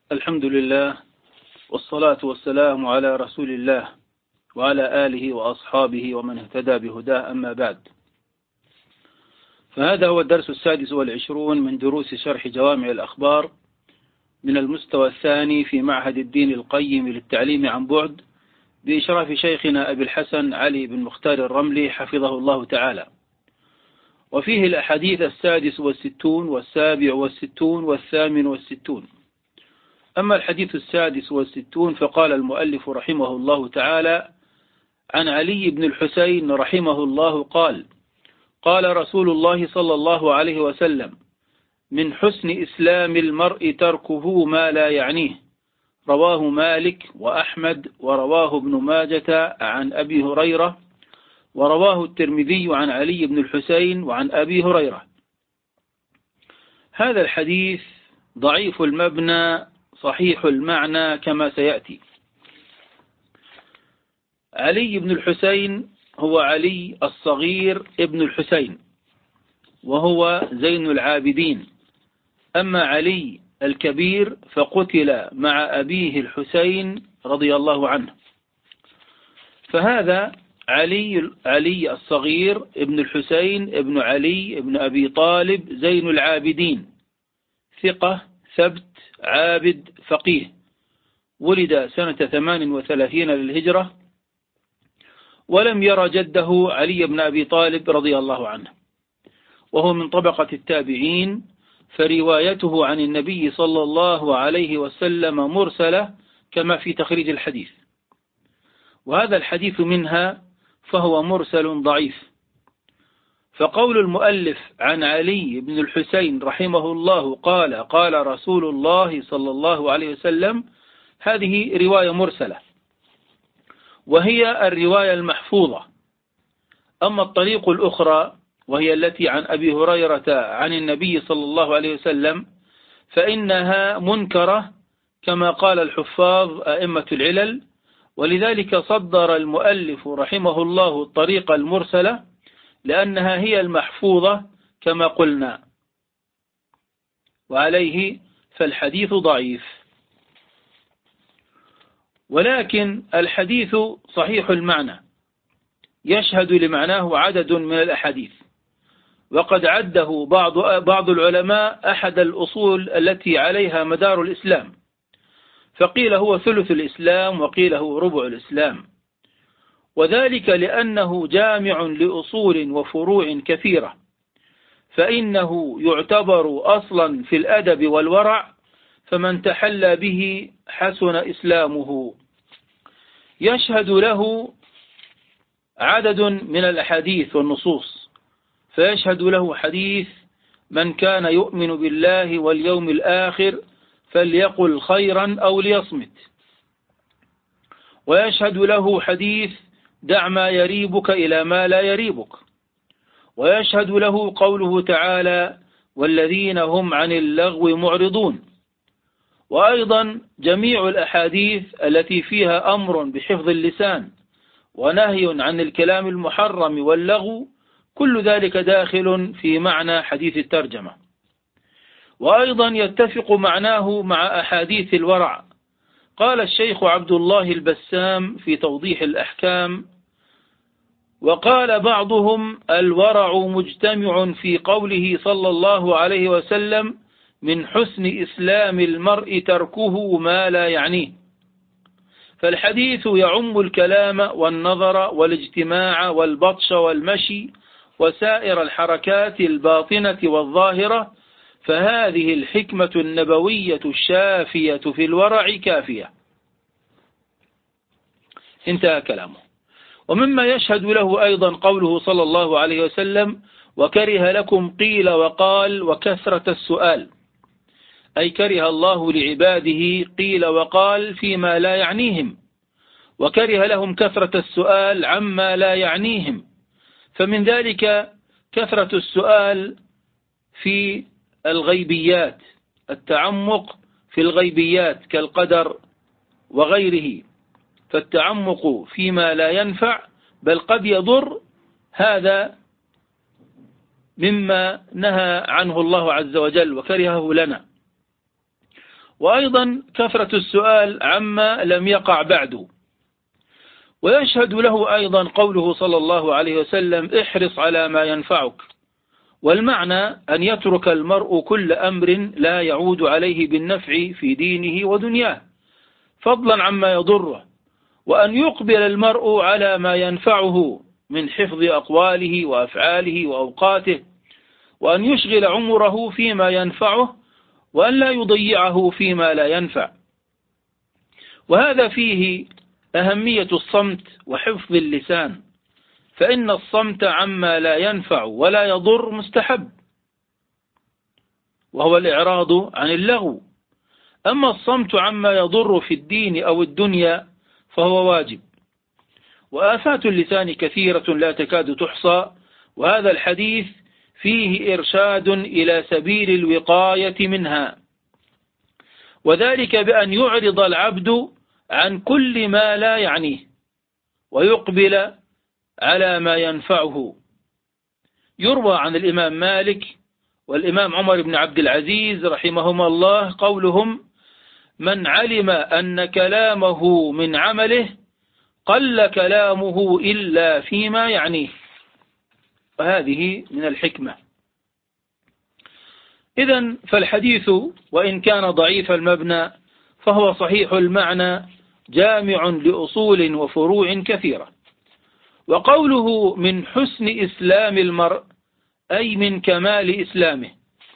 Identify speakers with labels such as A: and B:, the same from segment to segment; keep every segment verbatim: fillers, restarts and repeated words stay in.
A: الحمد لله، والصلاة والسلام على رسول الله وعلى آله وأصحابه ومن اهتدى بهداه، أما بعد. فهذا هو الدرس السادس والعشرون من دروس شرح جوامع الأخبار من المستوى الثاني في معهد الدين القيم للتعليم عن بعد بإشراف شيخنا أبي الحسن علي بن مختار الرملي حفظه الله تعالى. وفيه الأحاديث السادس والستون والسابع والستون والثامن والستون. أما الحديث السادس والستون فقال المؤلف رحمه الله تعالى: عن علي بن الحسين رحمه الله قال: قال رسول الله صلى الله عليه وسلم: من حسن إسلام المرء تركه ما لا يعنيه. رواه مالك وأحمد، ورواه ابن ماجة عن أبي هريرة، ورواه الترمذي عن علي بن الحسين وعن أبي هريرة. هذا الحديث ضعيف المبنى صحيح المعنى كما سيأتي. علي بن الحسين هو علي الصغير ابن الحسين، وهو زين العابدين. أما علي الكبير فقتل مع أبيه الحسين رضي الله عنه. فهذا علي علي الصغير ابن الحسين ابن علي ابن أبي طالب زين العابدين، ثقة ثبت عابد فقيه، ولد سنة ثمان وثلاثين للهجرة، ولم ير جده علي بن أبي طالب رضي الله عنه، وهو من طبقة التابعين، فروايته عن النبي صلى الله عليه وسلم مرسلة كما في تخريج الحديث، وهذا الحديث منها فهو مرسل ضعيف. فقول المؤلف عن علي بن الحسين رحمه الله قال قال رسول الله صلى الله عليه وسلم، هذه رواية مرسلة، وهي الرواية المحفوظة. أما الطريق الأخرى وهي التي عن أبي هريرة عن النبي صلى الله عليه وسلم فإنها منكرة كما قال الحفاظ أئمة العلل، ولذلك صدر المؤلف رحمه الله الطريق المرسلة لأنها هي المحفوظة كما قلنا، وعليه فالحديث ضعيف. ولكن الحديث صحيح المعنى، يشهد لمعناه عدد من الأحاديث، وقد عده بعض بعض العلماء أحد الأصول التي عليها مدار الإسلام، فقيل هو ثلث الإسلام وقيل هو ربع الإسلام، وذلك لأنه جامع لأصول وفروع كثيرة، فإنه يعتبر أصلا في الأدب والورع، فمن تحلى به حسن إسلامه. يشهد له عدد من الأحاديث والنصوص، فيشهد له حديث: من كان يؤمن بالله واليوم الآخر فليقل خيرا أو ليصمت. ويشهد له حديث: دع ما يريبك إلى ما لا يريبك. ويشهد له قوله تعالى: والذين هم عن اللغو معرضون. وأيضا جميع الأحاديث التي فيها أمر بحفظ اللسان ونهي عن الكلام المحرم واللغو، كل ذلك داخل في معنى حديث الترجمة. وأيضا يتفق معناه مع أحاديث الورع. قال الشيخ عبد الله البسام في توضيح الأحكام: وقال بعضهم: الورع مجتمع في قوله صلى الله عليه وسلم: من حسن إسلام المرء تركه ما لا يعنيه. فالحديث يعم الكلام والنظر والاجتماع والبطش والمشي وسائر الحركات الباطنة والظاهرة، فهذه الحكمة النبوية الشافية في الورع كافية. انتهى كلامه. ومما يشهد له أيضا قوله صلى الله عليه وسلم: وكره لكم قيل وقال وكثرة السؤال، أي كره الله لعباده قيل وقال فيما لا يعنيهم، وكره لهم كثرة السؤال عما لا يعنيهم. فمن ذلك كثرة السؤال في الغيبيات، التعمق في الغيبيات كالقدر وغيره، فالتعمق فيما لا ينفع بل قد يضر، هذا مما نهى عنه الله عز وجل وكرهه لنا. وأيضا كثرة السؤال عما لم يقع بعد. ويشهد له أيضا قوله صلى الله عليه وسلم: احرص على ما ينفعك. والمعنى أن يترك المرء كل أمر لا يعود عليه بالنفع في دينه ودنياه فضلا عما يضره، وأن يقبل المرء على ما ينفعه من حفظ أقواله وأفعاله وأوقاته، وأن يشغل عمره فيما ينفعه وأن لا يضيعه فيما لا ينفع. وهذا فيه أهمية الصمت وحفظ اللسان، فإن الصمت عما لا ينفع ولا يضر مستحب، وهو الإعراض عن اللغو. أما الصمت عما يضر في الدين أو الدنيا فهو واجب. وآفات اللسان كثيرة لا تكاد تحصى، وهذا الحديث فيه إرشاد إلى سبيل الوقاية منها، وذلك بأن يعرض العبد عن كل ما لا يعنيه ويقبل على ما ينفعه. يروى عن الإمام مالك والإمام عمر بن عبد العزيز رحمهما الله قولهم: من علم أن كلامه من عمله قل كلامه إلا فيما يعنيه. وهذه من الحكمة. إذن فالحديث وإن كان ضعيف المبنى فهو صحيح المعنى جامع لأصول وفروع كثيرة. وقوله من حسن إسلام المرء أي من كمال إسلامه،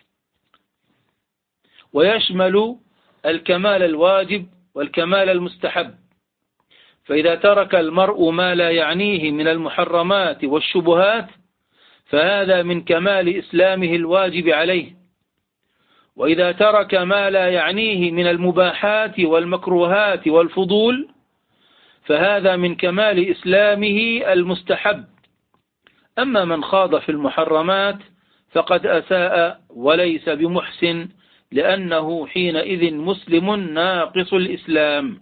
A: ويشمل الكمال الواجب والكمال المستحب. فإذا ترك المرء ما لا يعنيه من المحرمات والشبهات فهذا من كمال إسلامه الواجب عليه، وإذا ترك ما لا يعنيه من المباحات والمكروهات والفضول فهذا من كمال إسلامه المستحب. أما من خاض في المحرمات فقد أساء وليس بمحسن، لأنه حينئذ مسلم ناقص الإسلام.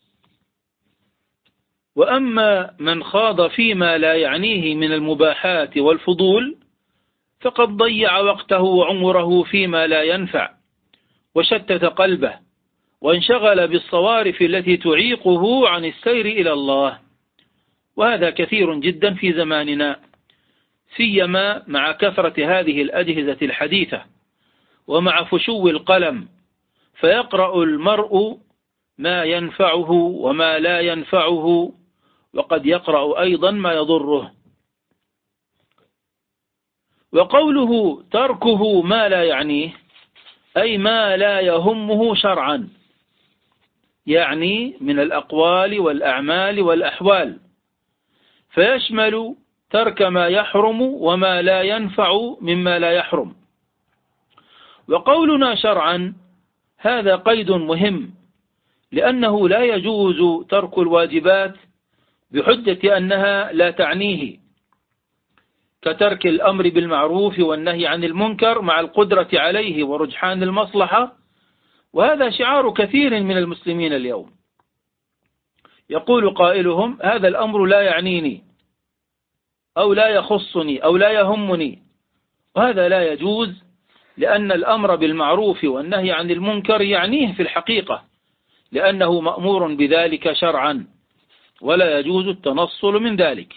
A: وأما من خاض فيما لا يعنيه من المباحات والفضول فقد ضيع وقته وعمره فيما لا ينفع، وشتت قلبه، وانشغل بالصوارف التي تعيقه عن السير إلى الله. وهذا كثير جدا في زماننا، سيما مع كثرة هذه الأجهزة الحديثة ومع فشو القلم، فيقرأ المرء ما ينفعه وما لا ينفعه، وقد يقرأ أيضا ما يضره. وقوله تركه ما لا يعنيه أي ما لا يهمه شرعا، يعني من الأقوال والأعمال والأحوال، فيشمل ترك ما يحرم وما لا ينفع مما لا يحرم. وقولنا شرعا هذا قيد مهم، لأنه لا يجوز ترك الواجبات بحجة أنها لا تعنيه، كترك الأمر بالمعروف والنهي عن المنكر مع القدرة عليه ورجحان المصلحة. وهذا شعار كثير من المسلمين اليوم، يقول قائلهم: هذا الأمر لا يعنيني أو لا يخصني أو لا يهمني. وهذا لا يجوز، لأن الأمر بالمعروف والنهي عن المنكر يعنيه في الحقيقة، لأنه مأمور بذلك شرعا، ولا يجوز التنصل من ذلك.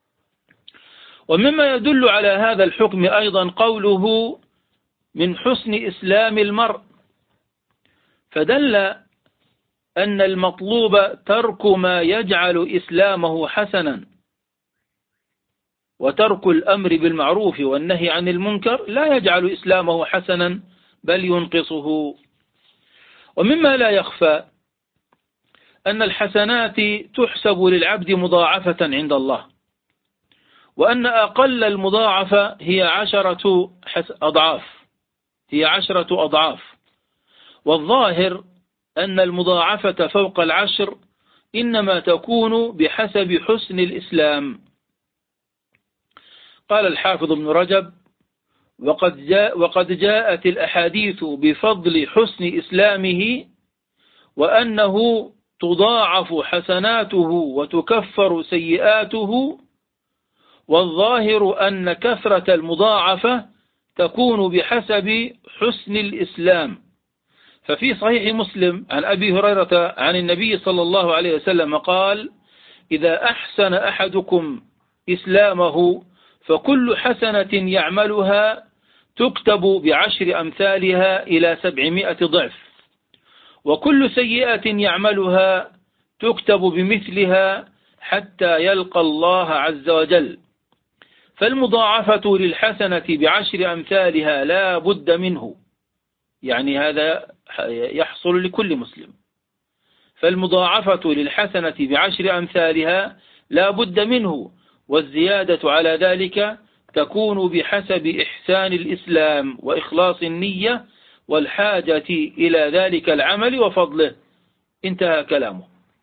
A: ومما يدل على هذا الحكم أيضا قوله من حسن إسلام المرء، فدل أن المطلوب ترك ما يجعل إسلامه حسنا، وترك الأمر بالمعروف والنهي عن المنكر لا يجعل إسلامه حسنا بل ينقصه. ومما لا يخفى أن الحسنات تحسب للعبد مضاعفة عند الله، وأن أقل المضاعفة هي عشرة أضعاف هي عشرة أضعاف والظاهر أن المضاعفة فوق العشر إنما تكون بحسب حسن الإسلام. قال الحافظ ابن رجب: وقد, جاء وقد جاءت الأحاديث بفضل حسن إسلامه، وأنه تضاعف حسناته وتكفر سيئاته، والظاهر أن كثرة المضاعفة تكون بحسب حسن الإسلام، ففي صحيح مسلم عن أبي هريرة عن النبي صلى الله عليه وسلم قال: إذا أحسن أحدكم إسلامه فكل حسنة يعملها تكتب بعشر أمثالها إلى سبعمائة ضعف، وكل سيئة يعملها تكتب بمثلها حتى يلقى الله عز وجل. فالمضاعفة للحسنة بعشر أمثالها لا بد منه، يعني هذا يحصل لكل مسلم. فالمضاعفة للحسنة بعشر أمثالها لا بد منه، والزيادة على ذلك تكون بحسب إحسان الإسلام وإخلاص النية والحاجة إلى ذلك العمل وفضله. انتهى كلامه.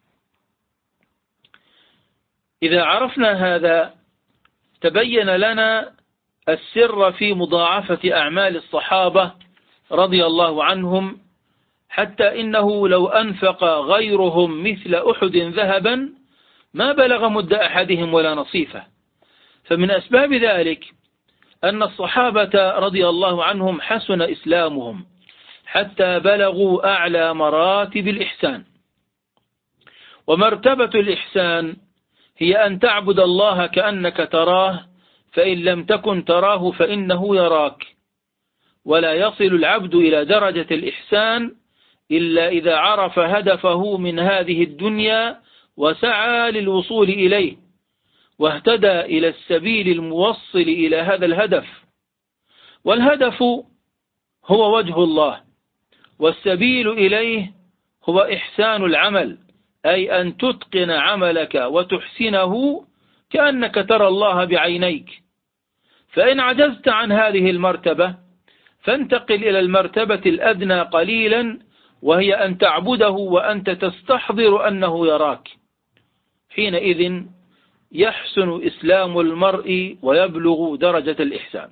A: إذا عرفنا هذا تبين لنا السر في مضاعفة أعمال الصحابة رضي الله عنهم، حتى إنه لو أنفق غيرهم مثل أحد ذهبا ما بلغ مد أحدهم ولا نصيفه. فمن أسباب ذلك أن الصحابة رضي الله عنهم حسن إسلامهم حتى بلغوا أعلى مراتب الإحسان. ومرتبة الإحسان هي أن تعبد الله كأنك تراه، فإن لم تكن تراه فإنه يراك. ولا يصل العبد إلى درجة الإحسان إلا إذا عرف هدفه من هذه الدنيا وسعى للوصول إليه، واهتدى إلى السبيل الموصل إلى هذا الهدف. والهدف هو وجه الله، والسبيل إليه هو إحسان العمل، أي أن تتقن عملك وتحسنه كأنك ترى الله بعينيك. فإن عجزت عن هذه المرتبة فانتقل إلى المرتبة الأدنى قليلا، وهي أن تعبده وأنت تستحضر أنه يراك. حينئذ يحسن إسلام المرء ويبلغ درجة الإحسان.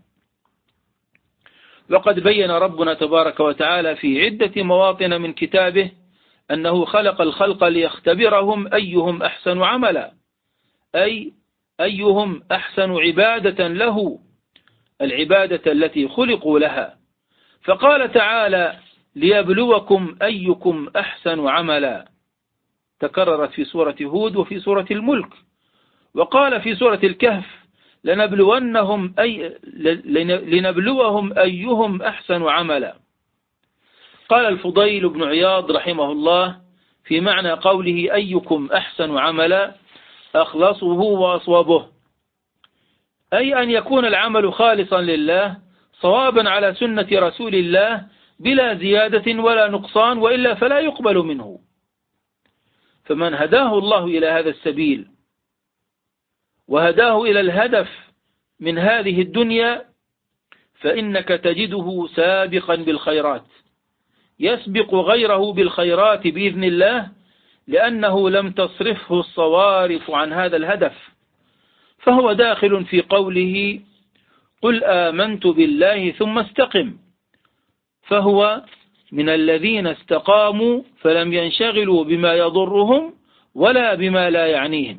A: وقد بين ربنا تبارك وتعالى في عدة مواطن من كتابه أنه خلق الخلق ليختبرهم أيهم أحسن عملا، أي أيهم أحسن عبادة له، العبادة التي خلقوا لها. فقال تعالى: ليبلوكم أيكم أحسن عملا، تكررت في سورة هود وفي سورة الملك. وقال في سورة الكهف: لنبلونهم أي لنبلوهم أيهم أحسن عملا. قال الفضيل بن عياض رحمه الله في معنى قوله أيكم أحسن عملا: أخلصه وأصوبه، أي أن يكون العمل خالصا لله صوابا على سنة رسول الله بلا زيادة ولا نقصان، وإلا فلا يقبل منه. فمن هداه الله إلى هذا السبيل وهداه إلى الهدف من هذه الدنيا فإنك تجده سابقا بالخيرات، يسبق غيره بالخيرات بإذن الله، لأنه لم تصرفه الصوارف عن هذا الهدف. فهو داخل في قوله: قل آمنت بالله ثم استقم، فهو من الذين استقاموا فلم ينشغلوا بما يضرهم ولا بما لا يعنيهم.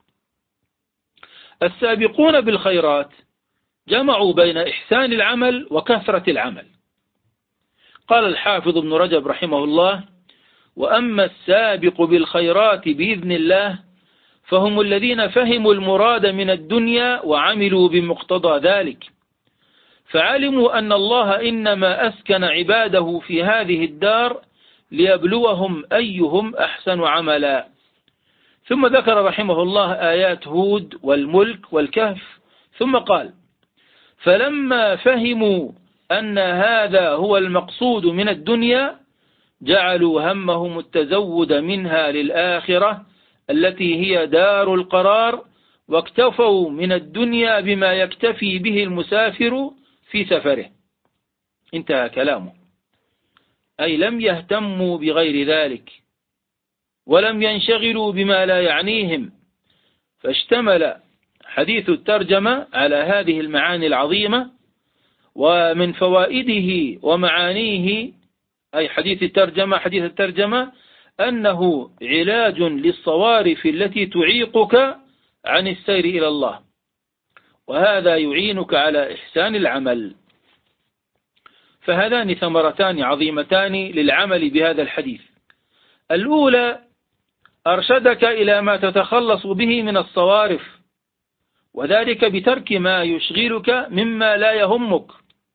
A: السابقون بالخيرات جمعوا بين إحسان العمل وكثرة العمل. قال الحافظ ابن رجب رحمه الله: وأما السابق بالخيرات بإذن الله فهم الذين فهموا المراد من الدنيا وعملوا بمقتضى ذلك، فعلموا أن الله إنما أسكن عباده في هذه الدار ليبلوهم أيهم أحسن عملا. ثم ذكر رحمه الله آيات هود والملك والكهف، ثم قال: فلما فهموا أن هذا هو المقصود من الدنيا جعلوا همهم التزود منها للآخرة التي هي دار القرار، واكتفوا من الدنيا بما يكتفي به المسافر في سفره. انتهى كلامه. أي لم يهتموا بغير ذلك ولم ينشغلوا بما لا يعنيهم. فاشتمل حديث الترجمة على هذه المعاني العظيمة. ومن فوائده ومعانيه، أي حديث الترجمة حديث الترجمة أنه علاج للصوارف التي تعيقك عن السير إلى الله، وهذا يعينك على إحسان العمل. فهذان ثمرتان عظيمتان للعمل بهذا الحديث. الأولى أرشدك إلى ما تتخلص به من الصوارف، وذلك بترك ما يشغلك مما لا يهمك.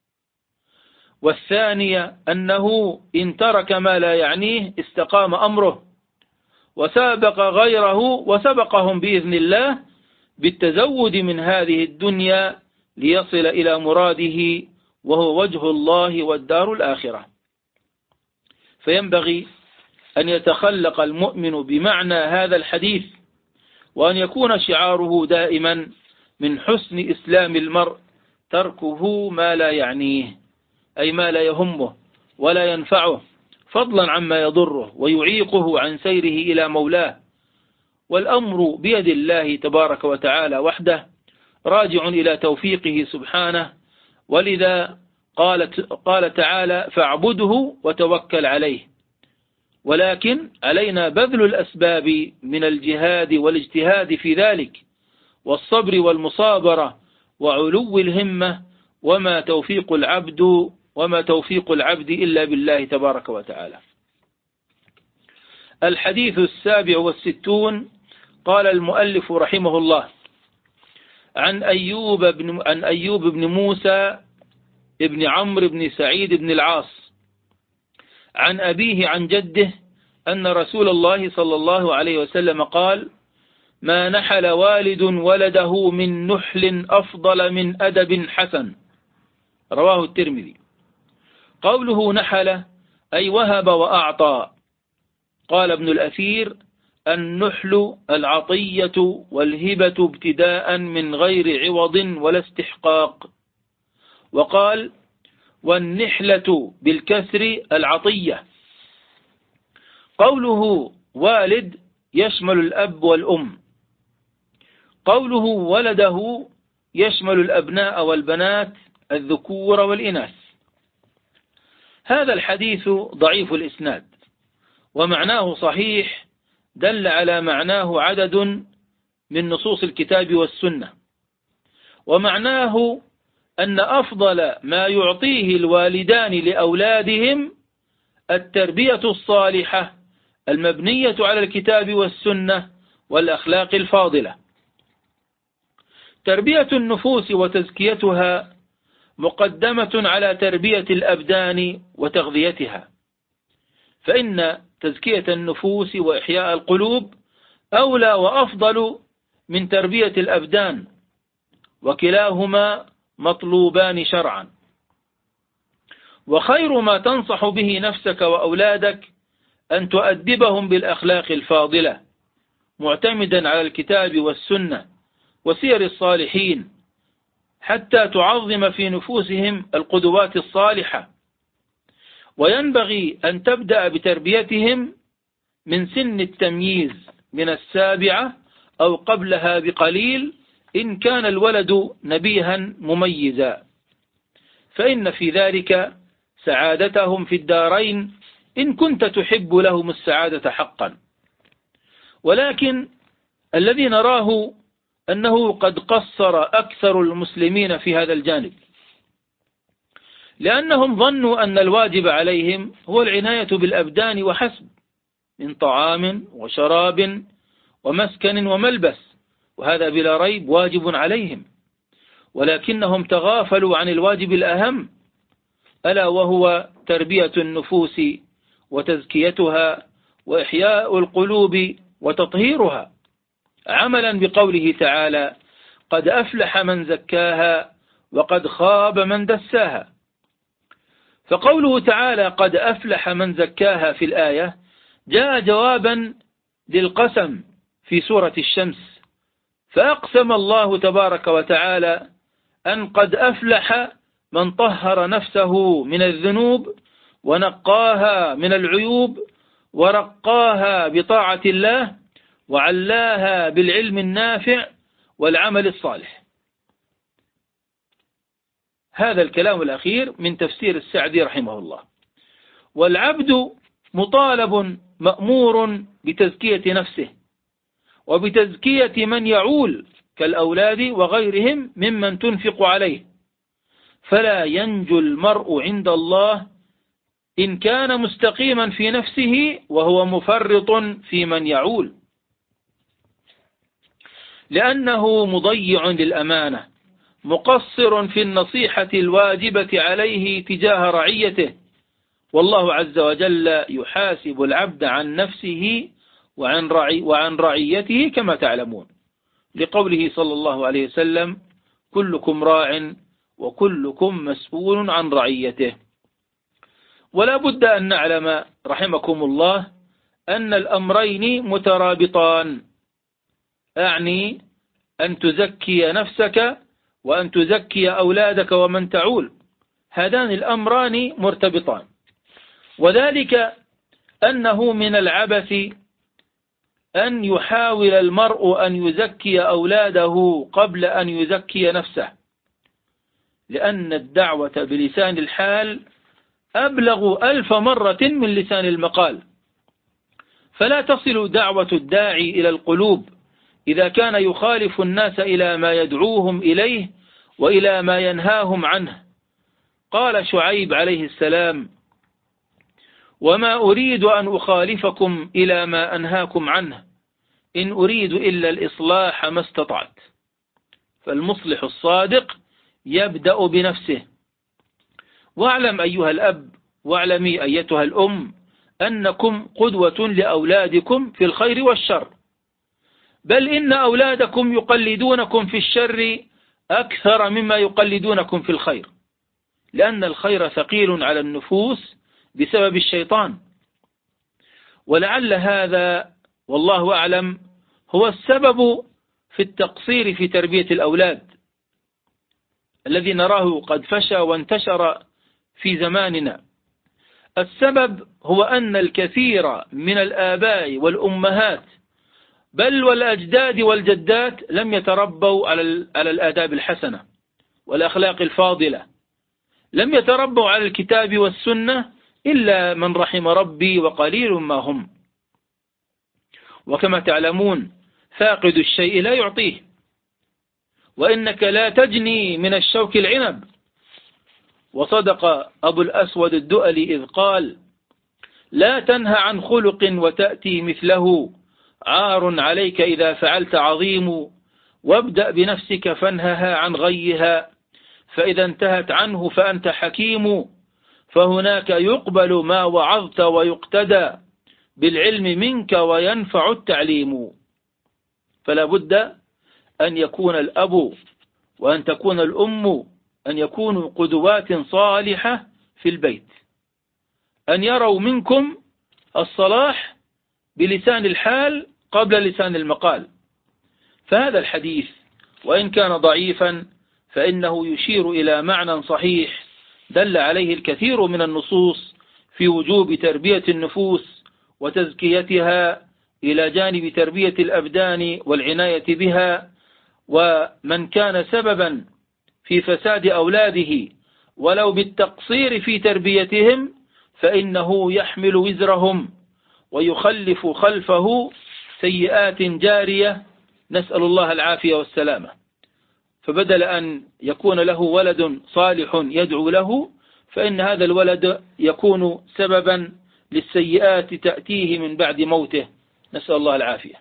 A: والثانية أنه إن ترك ما لا يعنيه استقام أمره وسابق غيره وسبقهم بإذن الله بالتزود من هذه الدنيا ليصل إلى مراده وهو وجه الله والدار الآخرة. فينبغي أن يتخلق المؤمن بمعنى هذا الحديث، وأن يكون شعاره دائما من حسن إسلام المرء تركه ما لا يعنيه، أي ما لا يهمه ولا ينفعه، فضلا عما يضره ويعيقه عن سيره إلى مولاه. والأمر بيد الله تبارك وتعالى وحده، راجع إلى توفيقه سبحانه. ولذا قالت قال تعالى: فاعبده وتوكل عليه. ولكن علينا بذل الأسباب من الجهاد والاجتهاد في ذلك، والصبر والمصابرة وعلو الهمة، وما توفيق العبد وما توفيق العبد إلا بالله تبارك وتعالى. الحديث السابع والستون. قال المؤلف رحمه الله: عن أيوب بن عن أيوب بن موسى ابن عمرو بن سعيد بن العاص عن أبيه عن جده أن رسول الله صلى الله عليه وسلم قال: ما نحل والد ولده من نحل أفضل من أدب حسن. رواه الترمذي. قوله نحل أي وهب وأعطى. قال ابن الأثير: النحل العطية والهبة ابتداء من غير عوض ولا استحقاق. وقال: والنحلة بالكسر العطية. قوله والد يشمل الأب والأم. قوله ولده يشمل الأبناء والبنات، الذكور والإناث. هذا الحديث ضعيف الإسناد، ومعناه صحيح، دل على معناه عدد من نصوص الكتاب والسنة. ومعناه أن أفضل ما يعطيه الوالدان لأولادهم التربية الصالحة المبنية على الكتاب والسنة والأخلاق الفاضلة. تربية النفوس وتزكيتها مقدمة على تربية الأبدان وتغذيتها، فإن تزكية النفوس وإحياء القلوب أولى وأفضل من تربية الأبدان، وكلاهما مطلوبان شرعا. وخير ما تنصح به نفسك وأولادك أن تؤدبهم بالأخلاق الفاضلة، معتمدا على الكتاب والسنة وسير الصالحين، حتى تعظم في نفوسهم القدوات الصالحة. وينبغي أن تبدأ بتربيتهم من سن التمييز من السابعة أو قبلها بقليل إن كان الولد نبيها مميزا، فإن في ذلك سعادتهم في الدارين إن كنت تحب لهم السعادة حقا. ولكن الذي نراه أنه قد قصر أكثر المسلمين في هذا الجانب، لأنهم ظنوا أن الواجب عليهم هو العناية بالأبدان وحسب، من طعام وشراب ومسكن وملبس، وهذا بلا ريب واجب عليهم، ولكنهم تغافلوا عن الواجب الأهم، ألا وهو تربية النفوس وتزكيتها وإحياء القلوب وتطهيرها، عملا بقوله تعالى: قد أفلح من زكاها وقد خاب من دساها. فقوله تعالى قد أفلح من زكاها في الآية جاء جوابا للقسم في سورة الشمس، فأقسم الله تبارك وتعالى أن قد أفلح من طهر نفسه من الذنوب ونقاها من العيوب ورقاها بطاعة الله وعلاها بالعلم النافع والعمل الصالح. هذا الكلام الأخير من تفسير السعدي رحمه الله. والعبد مطالب مأمور بتزكية نفسه وبتزكية من يعول كالأولاد وغيرهم ممن تنفق عليه، فلا ينجو المرء عند الله إن كان مستقيما في نفسه وهو مفرط في من يعول، لأنه مضيع للأمانة مقصر في النصيحة الواجبة عليه تجاه رعيته، والله عز وجل يحاسب العبد عن نفسه وعن, رعي وعن رعيته كما تعلمون، لقوله صلى الله عليه وسلم: كلكم راع وكلكم مسؤول عن رعيته. ولا بد أن نعلم رحمكم الله أن الأمرين مترابطان، أعني أن تزكي نفسك وأن تزكي أولادك ومن تعول، هذان الأمران مرتبطان، وذلك أنه من العبث أن يحاول المرء أن يزكي أولاده قبل أن يزكي نفسه، لأن الدعوة بلسان الحال أبلغ ألف مرة من لسان المقال، فلا تصل دعوة الداعي إلى القلوب إذا كان يخالف الناس إلى ما يدعوهم إليه وإلى ما ينهاهم عنه. قال شعيب عليه السلام: وما أريد أن أخالفكم إلى ما أنهاكم عنه إن أريد إلا الإصلاح ما استطعت. فالمصلح الصادق يبدأ بنفسه. واعلم أيها الأب واعلمي أيتها الأم أنكم قدوة لأولادكم في الخير والشر، بل إن أولادكم يقلدونكم في الشر أكثر مما يقلدونكم في الخير، لأن الخير ثقيل على النفوس بسبب الشيطان. ولعل هذا والله أعلم هو السبب في التقصير في تربية الأولاد الذي نراه قد فشى وانتشر في زماننا. السبب هو أن الكثير من الآباء والأمهات بل والأجداد والجدات لم يتربوا على الآداب الحسنة والأخلاق الفاضلة، لم يتربوا على الكتاب والسنة إلا من رحم ربي وقليل ما هم. وكما تعلمون فاقد الشيء لا يعطيه، وإنك لا تجني من الشوك العنب. وصدق أبو الأسود الدؤلي إذ قال: لا تنهى عن خلق وتأتي مثله، عار عليك إذا فعلت عظيم، وابدأ بنفسك فانهها عن غيها، فإذا انتهت عنه فأنت حكيم، فهناك يقبل ما وعظت ويقتدى بالعلم منك وينفع التعليم. فلا بد أن يكون الأب وأن تكون الأم أن يكونوا قدوات صالحة في البيت، أن يروا منكم الصلاح بلسان الحال قبل لسان المقال. فهذا الحديث وإن كان ضعيفا فإنه يشير إلى معنى صحيح دل عليه الكثير من النصوص في وجوب تربية النفوس وتزكيتها إلى جانب تربية الأبدان والعناية بها. ومن كان سببا في فساد أولاده ولو بالتقصير في تربيتهم فإنه يحمل وزرهم ويخلف خلفه سيئات جارية، نسأل الله العافية والسلامة. فبدل أن يكون له ولد صالح يدعو له، فإن هذا الولد يكون سببا للسيئات تأتيه من بعد موته، نسأل الله العافية.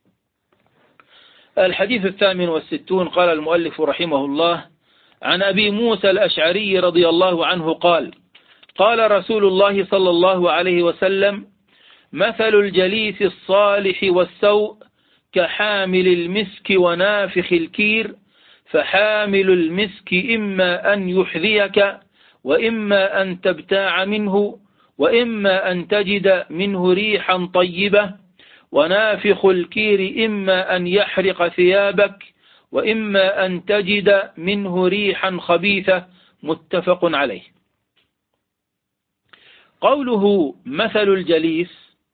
A: الحديث الثامن والستون قال المؤلف رحمه الله: عن أبي موسى الأشعري رضي الله عنه قال: قال رسول الله صلى الله عليه وسلم: مثل الجليس الصالح والسوء كحامل المسك ونافخ الكير، فحامل المسك إما أن يحذيك وإما أن تبتاع منه وإما أن تجد منه ريحا طيبة، ونافخ الكير إما أن يحرق ثيابك وإما أن تجد منه ريحا خبيثة. متفق عليه. قوله مثل الجليس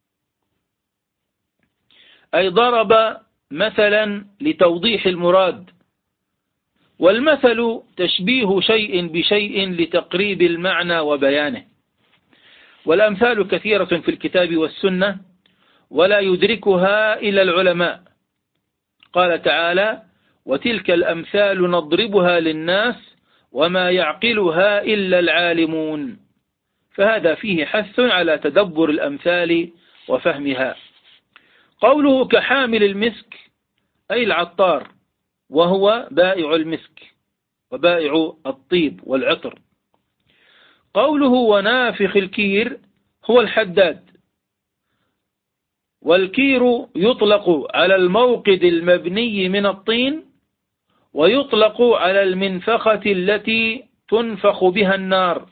A: أي ضرب مثلا لتوضيح المراد، والمثل تشبيه شيء بشيء لتقريب المعنى وبيانه. والأمثال كثيرة في الكتاب والسنة ولا يدركها إلا العلماء. قال تعالى: وتلك الأمثال نضربها للناس وما يعقلها إلا العالمون. فهذا فيه حث على تدبر الأمثال وفهمها. قوله كحامل المسك أي العطار، وهو بائع المسك وبائع الطيب والعطر. قوله ونافخ الكير هو الحداد. والكير يطلق على الموقد المبني من الطين، ويطلق على المنفخة التي تنفخ بها النار.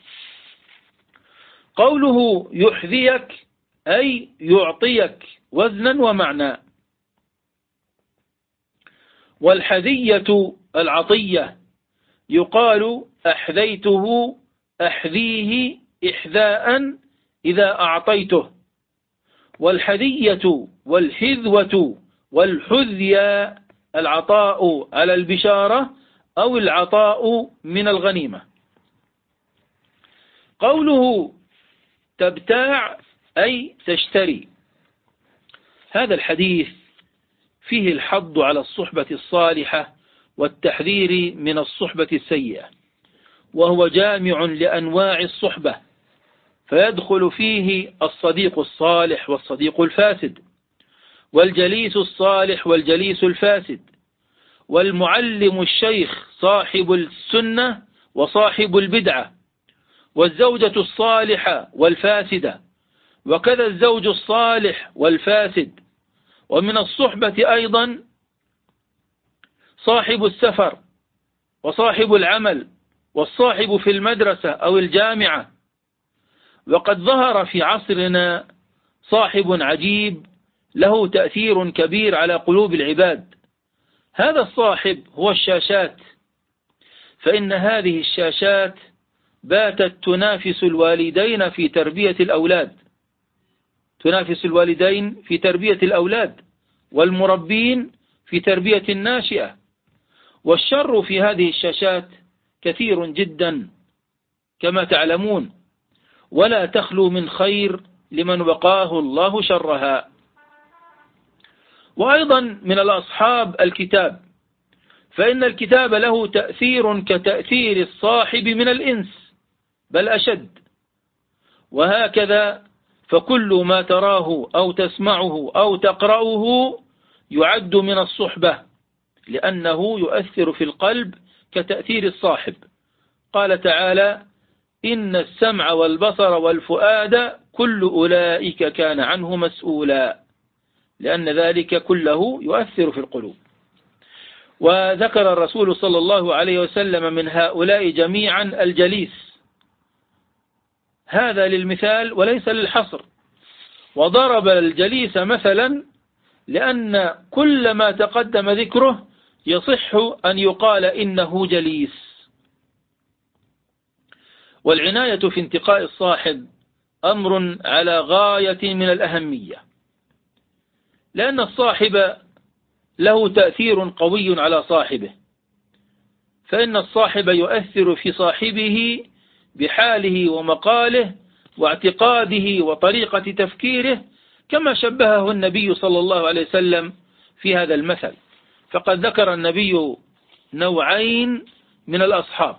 A: قوله يحذيك أي يعطيك وزنا ومعنى. والحذية العطية، يقال أحذيته أحذيه إحذاء إذا أعطيته. والحذية والحذوة والحذية العطاء على البشارة أو العطاء من الغنيمة. قوله تبتاع أي تشتري. هذا الحديث فيه الحض على الصحبة الصالحة والتحذير من الصحبة السيئة، وهو جامع لأنواع الصحبة، فيدخل فيه الصديق الصالح والصديق الفاسد، والجليس الصالح والجليس الفاسد، والمعلم الشيخ صاحب السنة وصاحب البدعة، والزوجة الصالحة والفاسدة، وكذا الزوج الصالح والفاسد. ومن الصحبة أيضا صاحب السفر وصاحب العمل والصاحب في المدرسة أو الجامعة. وقد ظهر في عصرنا صاحب عجيب له تأثير كبير على قلوب العباد. هذا الصاحب هو الشاشات، فإن هذه الشاشات باتت تنافس الوالدين في تربية الأولاد تنافس الوالدين في تربية الأولاد والمربين في تربية الناشئة. والشر في هذه الشاشات كثير جدا كما تعلمون، ولا تخلو من خير لمن وقاه الله شرها. وأيضا من الأصحاب الكتاب، فإن الكتاب له تأثير كتأثير الصاحب من الإنس بل أشد. وهكذا فكل ما تراه أو تسمعه أو تقرأه يعد من الصحبة، لأنه يؤثر في القلب كتأثير الصاحب. قال تعالى إن السمع والبصر والفؤاد كل أولئك كان عنه مسؤولا، لأن ذلك كله يؤثر في القلوب. وذكر الرسول صلى الله عليه وسلم من هؤلاء جميعا الجليس، هذا للمثال وليس للحصر. وضرب الجليس مثلا لأن كل ما تقدم ذكره يصح أن يقال إنه جليس. والعناية في انتقاء الصاحب أمر على غاية من الأهمية، لأن الصاحب له تأثير قوي على صاحبه، فإن الصاحب يؤثر في صاحبه بحاله ومقاله واعتقاده وطريقة تفكيره، كما شبهه النبي صلى الله عليه وسلم في هذا المثل. فقد ذكر النبي نوعين من الأصحاب: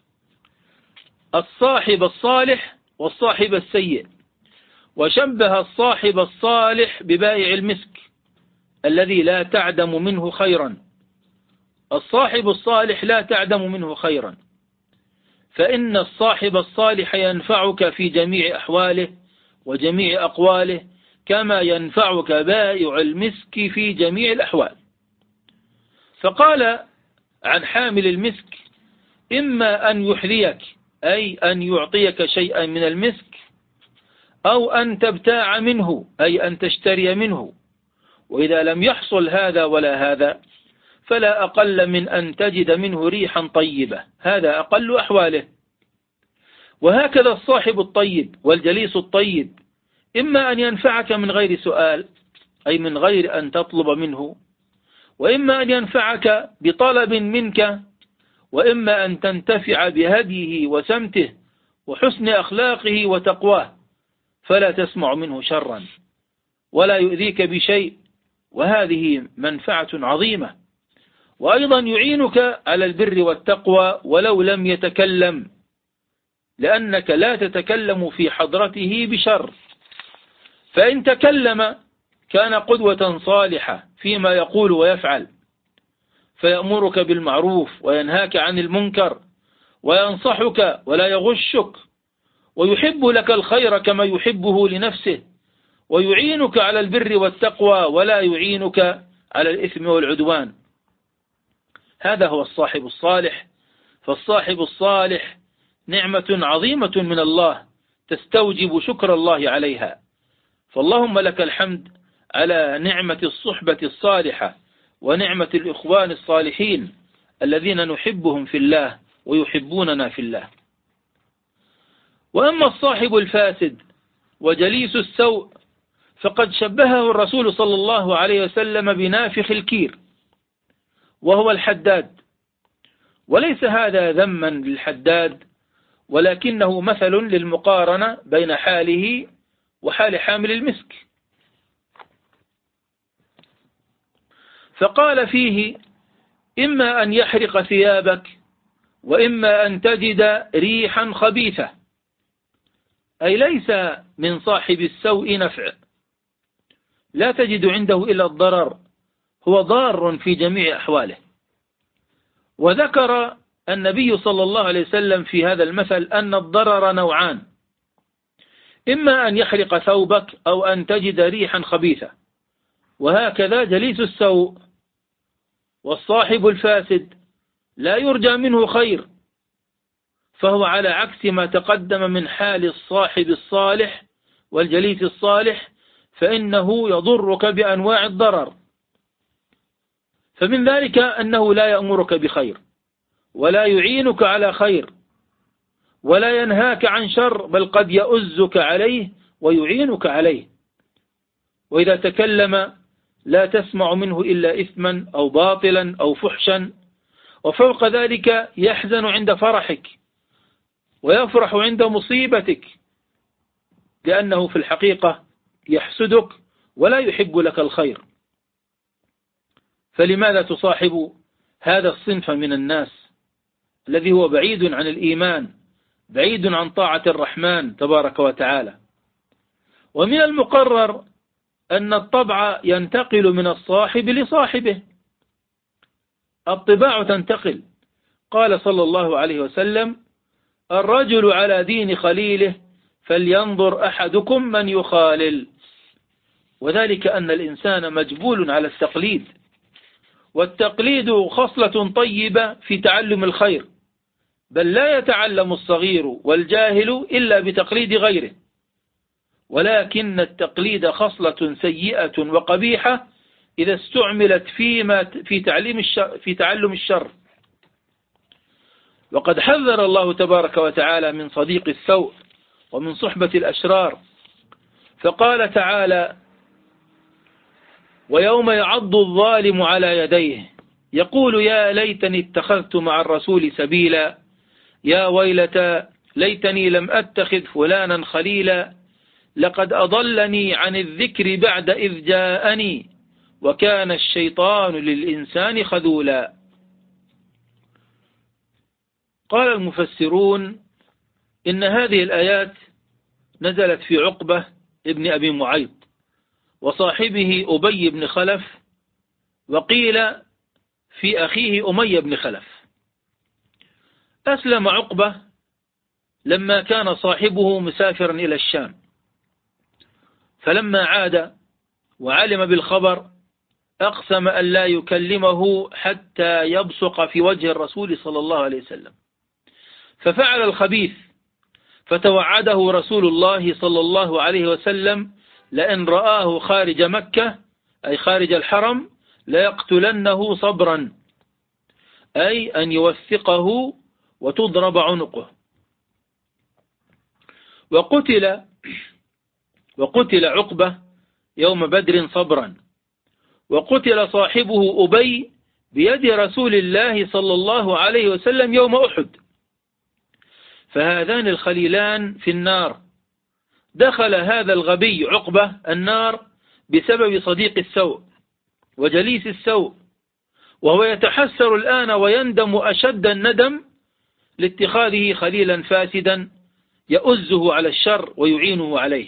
A: الصاحب الصالح والصاحب السيء، وشبه الصاحب الصالح ببائع المسك الذي لا تعدم منه خيرا. الصاحب الصالح لا تعدم منه خيرا، فإن الصاحب الصالح ينفعك في جميع أحواله وجميع أقواله، كما ينفعك بائع المسك في جميع الأحوال. فقال عن حامل المسك إما أن يحذيك أي أن يعطيك شيئا من المسك، أو أن تبتاع منه أي أن تشتري منه. وإذا لم يحصل هذا ولا هذا فلا أقل من أن تجد منه ريحا طيبة، هذا أقل أحواله. وهكذا الصاحب الطيب والجليس الطيب إما أن ينفعك من غير سؤال أي من غير أن تطلب منه، وإما أن ينفعك بطلب منك، وإما أن تنتفع بهديه وسمته وحسن أخلاقه وتقواه، فلا تسمع منه شرا ولا يؤذيك بشيء، وهذه منفعة عظيمة. وأيضا يعينك على البر والتقوى ولو لم يتكلم، لأنك لا تتكلم في حضرته بشر، فإن تكلم كان قدوة صالحة فيما يقول ويفعل، فيأمرك بالمعروف وينهاك عن المنكر وينصحك ولا يغشك، ويحب لك الخير كما يحبه لنفسه، ويعينك على البر والتقوى ولا يعينك على الإثم والعدوان. هذا هو الصاحب الصالح. فالصاحب الصالح نعمة عظيمة من الله تستوجب شكر الله عليها. فاللهم لك الحمد على نعمة الصحبة الصالحة ونعمة الإخوان الصالحين الذين نحبهم في الله ويحبوننا في الله. وأما الصاحب الفاسد وجليس السوء فقد شبهه الرسول صلى الله عليه وسلم بنافخ الكير، وهو الحداد، وليس هذا ذما للحداد، ولكنه مثل للمقارنة بين حاله وحال حامل المسك. فقال فيه: إما أن يحرق ثيابك وإما أن تجد ريحا خبيثة، أي ليس من صاحب السوء نفع، لا تجد عنده إلا الضرر، هو ضار في جميع أحواله. وذكر النبي صلى الله عليه وسلم في هذا المثل أن الضرر نوعان: إما أن يحرق ثوبك أو أن تجد ريحا خبيثة. وهكذا جليس السوء والصاحب الفاسد لا يرجى منه خير، فهو على عكس ما تقدم من حال الصاحب الصالح والجليس الصالح، فإنه يضرك بأنواع الضرر. فمن ذلك أنه لا يأمرك بخير ولا يعينك على خير ولا ينهاك عن شر، بل قد يؤزك عليه ويعينك عليه. وإذا تكلم لا تسمع منه إلا إثما أو باطلا أو فحشا، وفوق ذلك يحزن عند فرحك ويفرح عند مصيبتك، لأنه في الحقيقة يحسدك ولا يحب لك الخير. فلماذا تصاحب هذا الصنف من الناس الذي هو بعيد عن الإيمان، بعيد عن طاعة الرحمن تبارك وتعالى؟ ومن المقرر أن الطبع ينتقل من الصاحب لصاحبه، الطباع تنتقل. قال صلى الله عليه وسلم: الرجل على دين خليله فلينظر أحدكم من يخالل. وذلك أن الإنسان مجبول على التقليد، والتقليد خصلة طيبة في تعلم الخير، بل لا يتعلم الصغير والجاهل إلا بتقليد غيره، ولكن التقليد خصلة سيئة وقبيحة إذا استعملت فيما في تعليم الشر في تعلم الشر. وقد حذر الله تبارك وتعالى من صديق السوء ومن صحبة الأشرار، فقال تعالى: ويوم يعض الظالم على يديه يقول يا ليتني اتخذت مع الرسول سبيلا، يا ويلتى ليتني لم أتخذ فلانا خليلا، لقد أضلني عن الذكر بعد إذ جاءني وكان الشيطان للإنسان خذولا. قال المفسرون إن هذه الآيات نزلت في عقبة ابن أبي معيط وصاحبه أبي بن خلف، وقيل في أخيه أمية بن خلف. أسلم عقبة لما كان صاحبه مسافرا إلى الشام، فلما عاد وعلم بالخبر أقسم أن لا يكلمه حتى يبصق في وجه الرسول صلى الله عليه وسلم، ففعل الخبيث، فتوعده رسول الله صلى الله عليه وسلم لئن رآه خارج مكة أي خارج الحرم ليقتلنه صبرا، أي أن يوثقه وتضرب عنقه. وقتل وقتل عقبة يوم بدر صبرا، وقتل صاحبه أبي بيد رسول الله صلى الله عليه وسلم يوم أحد. فهذان الخليلان في النار. دخل هذا الغبي عقبة النار بسبب صديق السوء وجليس السوء، وهو يتحسر الآن ويندم أشد الندم لاتخاذه خليلا فاسدا يؤزه على الشر ويعينه عليه،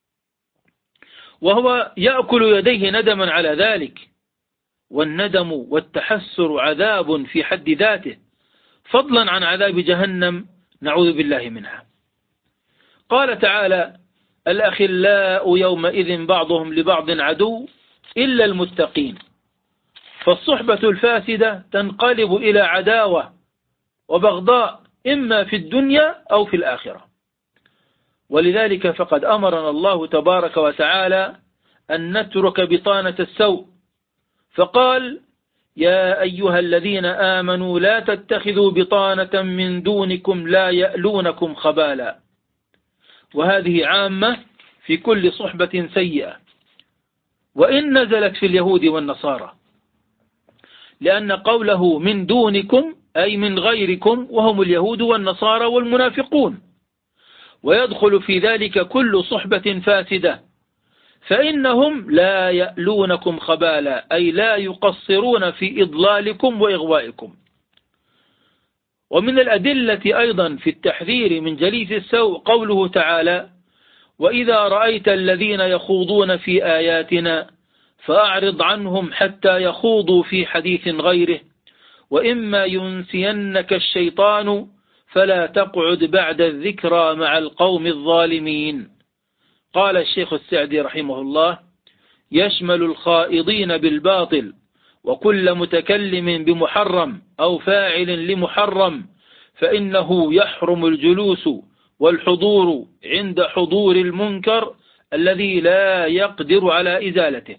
A: وهو يأكل يديه ندما على ذلك. والندم والتحسر عذاب في حد ذاته، فضلا عن عذاب جهنم نعوذ بالله منها. قال تعالى: الأخلاء يومئذ بعضهم لبعض عدو إلا المتقين. فالصحبة الفاسدة تنقلب إلى عداوة وبغضاء إما في الدنيا أو في الآخرة. ولذلك فقد أمرنا الله تبارك وتعالى أن نترك بطانة السوء، فقال: يا أيها الذين آمنوا لا تتخذوا بطانة من دونكم لا يألونكم خبالا. وهذه عامة في كل صحبة سيئة، وإن نزلت في اليهود والنصارى، لأن قوله من دونكم أي من غيركم، وهم اليهود والنصارى والمنافقون، ويدخل في ذلك كل صحبة فاسدة، فإنهم لا يألونكم خبالا أي لا يقصرون في إضلالكم وإغوائكم. ومن الأدلة أيضا في التحذير من جليس السوء قوله تعالى: وإذا رأيت الذين يخوضون في آياتنا فأعرض عنهم حتى يخوضوا في حديث غيره وإما ينسينك الشيطان فلا تقعد بعد الذكرى مع القوم الظالمين. قال الشيخ السعدي رحمه الله: يشمل الخائضين بالباطل وكل متكلم بمحرم أو فاعل لمحرم، فإنه يحرم الجلوس والحضور عند حضور المنكر الذي لا يقدر على إزالته.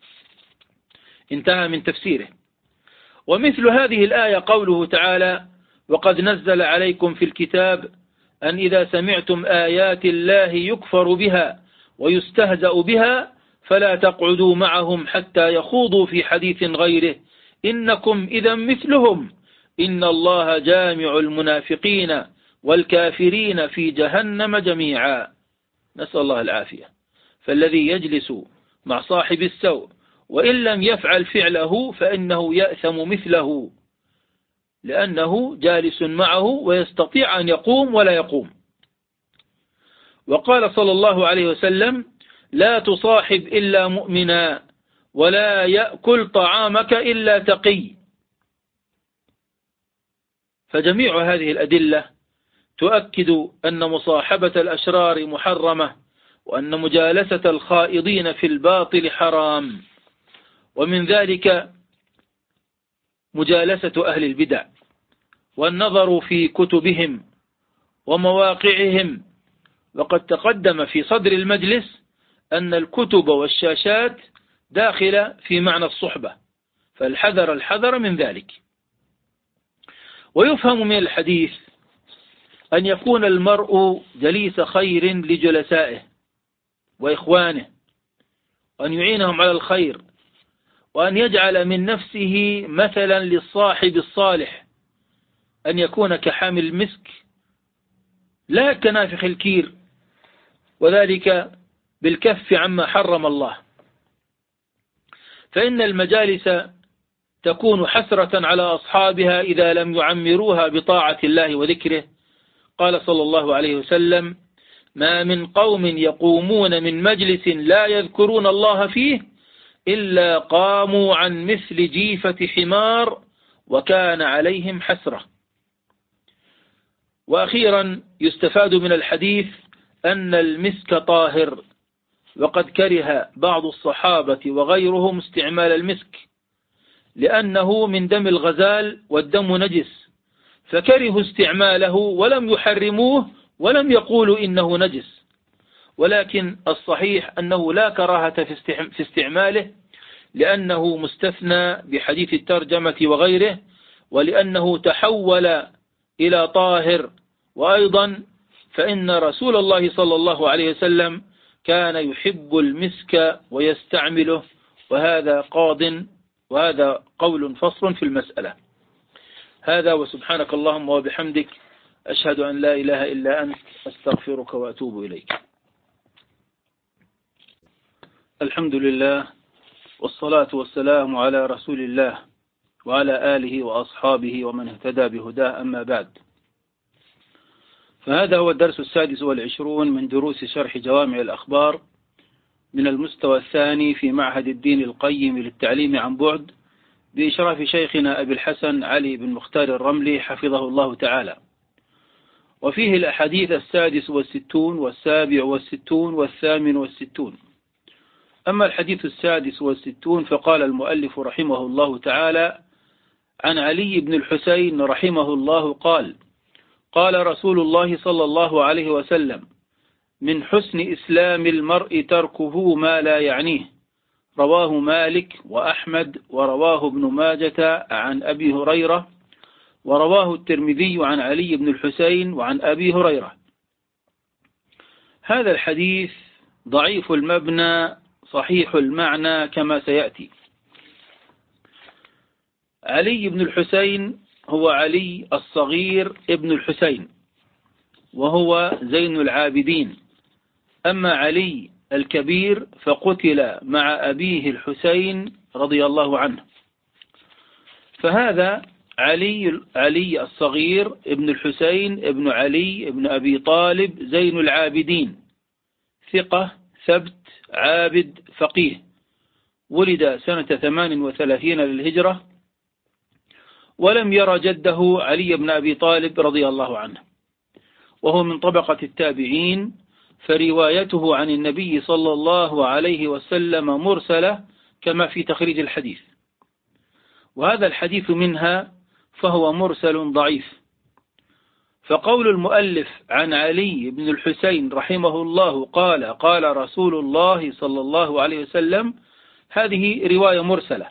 A: انتهى من تفسيره. ومثل هذه الآية قوله تعالى: وقد نزل عليكم في الكتاب أن إذا سمعتم آيات الله يكفر بها ويستهزأ بها فلا تقعدوا معهم حتى يخوضوا في حديث غيره إنكم إذا مثلهم إن الله جامع المنافقين والكافرين في جهنم جميعا. نسأل الله العافية. فالذي يجلس مع صاحب السوء وإن لم يفعل فعله فإنه يأثم مثله، لأنه جالس معه ويستطيع أن يقوم ولا يقوم. وقال صلى الله عليه وسلم: لا تصاحب إلا مؤمنا ولا يأكل طعامك إلا تقي. فجميع هذه الأدلة تؤكد أن مصاحبة الأشرار محرمة، وأن مجالسة الخائضين في الباطل حرام. ومن ذلك مجالسة أهل البدع والنظر في كتبهم ومواقعهم. وقد تقدم في صدر المجلس أن الكتب والشاشات داخلة في معنى الصحبة، فالحذر الحذر من ذلك. ويفهم من الحديث أن يكون المرء جليس خير لجلسائه وإخوانه، وأن يعينهم على الخير، وأن يجعل من نفسه مثلا للصاحب الصالح، أن يكون كحامل المسك لا كنافخ الكير، وذلك بالكف عما حرم الله. فإن المجالس تكون حسرة على أصحابها إذا لم يعمروها بطاعة الله وذكره. قال صلى الله عليه وسلم: ما من قوم يقومون من مجلس لا يذكرون الله فيه إلا قاموا عن مثل جيفة حمار وكان عليهم حسرة. وأخيرا يستفاد من الحديث أن المسك طاهر، وقد كره بعض الصحابة وغيرهم استعمال المسك لأنه من دم الغزال والدم نجس، فكرهوا استعماله ولم يحرموه ولم يقولوا إنه نجس. ولكن الصحيح أنه لا كراهة في استعماله، لأنه مستثنى بحديث الترجمة وغيره، ولأنه تحول إلى طاهر. وأيضا فإن رسول الله صلى الله عليه وسلم كان يحب المسك ويستعمله، وهذا قاض وهذا قول فصل في المسألة. هذا، وسبحانك اللهم وبحمدك أشهد أن لا إله إلا أنت أستغفرك وأتوب إليك. الحمد لله والصلاة والسلام على رسول الله وعلى آله وأصحابه ومن اهتدى بهداه، أما بعد. فهذا هو الدرس السادس والعشرون من دروس شرح جوامع الأخبار من المستوى الثاني في معهد الدين القيم للتعليم عن بعد بإشراف شيخنا أبي الحسن علي بن مختار الرملي حفظه الله تعالى. وفيه الأحاديث السادس والستون والسابع والستون والثامن والستون. أما الحديث السادس والستون فقال المؤلف رحمه الله تعالى: عن علي بن الحسين رحمه الله قال: قال رسول الله صلى الله عليه وسلم: من حسن إسلام المرء تركه ما لا يعنيه. رواه مالك وأحمد ورواه ابن ماجة عن أبي هريرة، ورواه الترمذي عن علي بن الحسين وعن أبي هريرة. هذا الحديث ضعيف المبنى صحيح المعنى كما سيأتي. علي بن الحسين هو علي الصغير ابن الحسين، وهو زين العابدين. أما علي الكبير فقتل مع أبيه الحسين رضي الله عنه. فهذا علي علي الصغير ابن الحسين ابن علي ابن أبي طالب زين العابدين، ثقة ثبت عابد فقيه، ولد سنة ثمان وثلاثين للهجرة، ولم ير جده علي بن أبي طالب رضي الله عنه، وهو من طبقة التابعين، فروايته عن النبي صلى الله عليه وسلم مرسلة كما في تخريج الحديث، وهذا الحديث منها فهو مرسل ضعيف. فقول المؤلف عن علي بن الحسين رحمه الله قال قال رسول الله صلى الله عليه وسلم، هذه رواية مرسلة،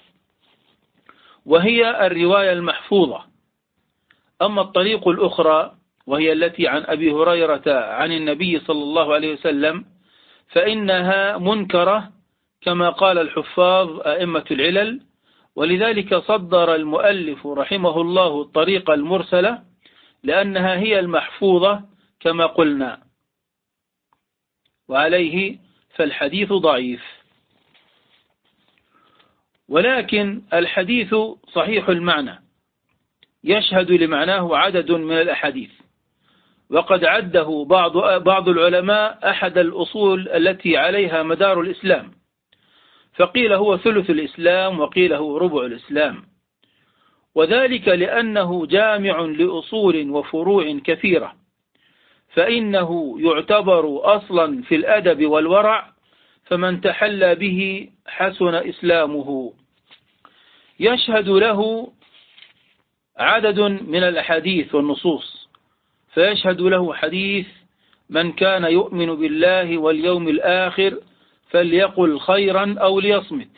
A: وهي الرواية المحفوظة. أما الطريق الأخرى وهي التي عن أبي هريرة عن النبي صلى الله عليه وسلم فإنها منكرة كما قال الحفاظ أئمة العلل، ولذلك صدر المؤلف رحمه الله الطريق المرسلة لأنها هي المحفوظة كما قلنا، وعليه فالحديث ضعيف. ولكن الحديث صحيح المعنى، يشهد لمعناه عدد من الأحاديث، وقد عده بعض بعض العلماء أحد الأصول التي عليها مدار الإسلام، فقيل هو ثلث الإسلام وقيل هو ربع الإسلام، وذلك لأنه جامع لأصول وفروع كثيرة، فإنه يعتبر أصلا في الأدب والورع، فمن تحلى به حسن إسلامه. يشهد له عدد من الأحاديث والنصوص، فيشهد له حديث: من كان يؤمن بالله واليوم الآخر فليقل خيرا أو ليصمت.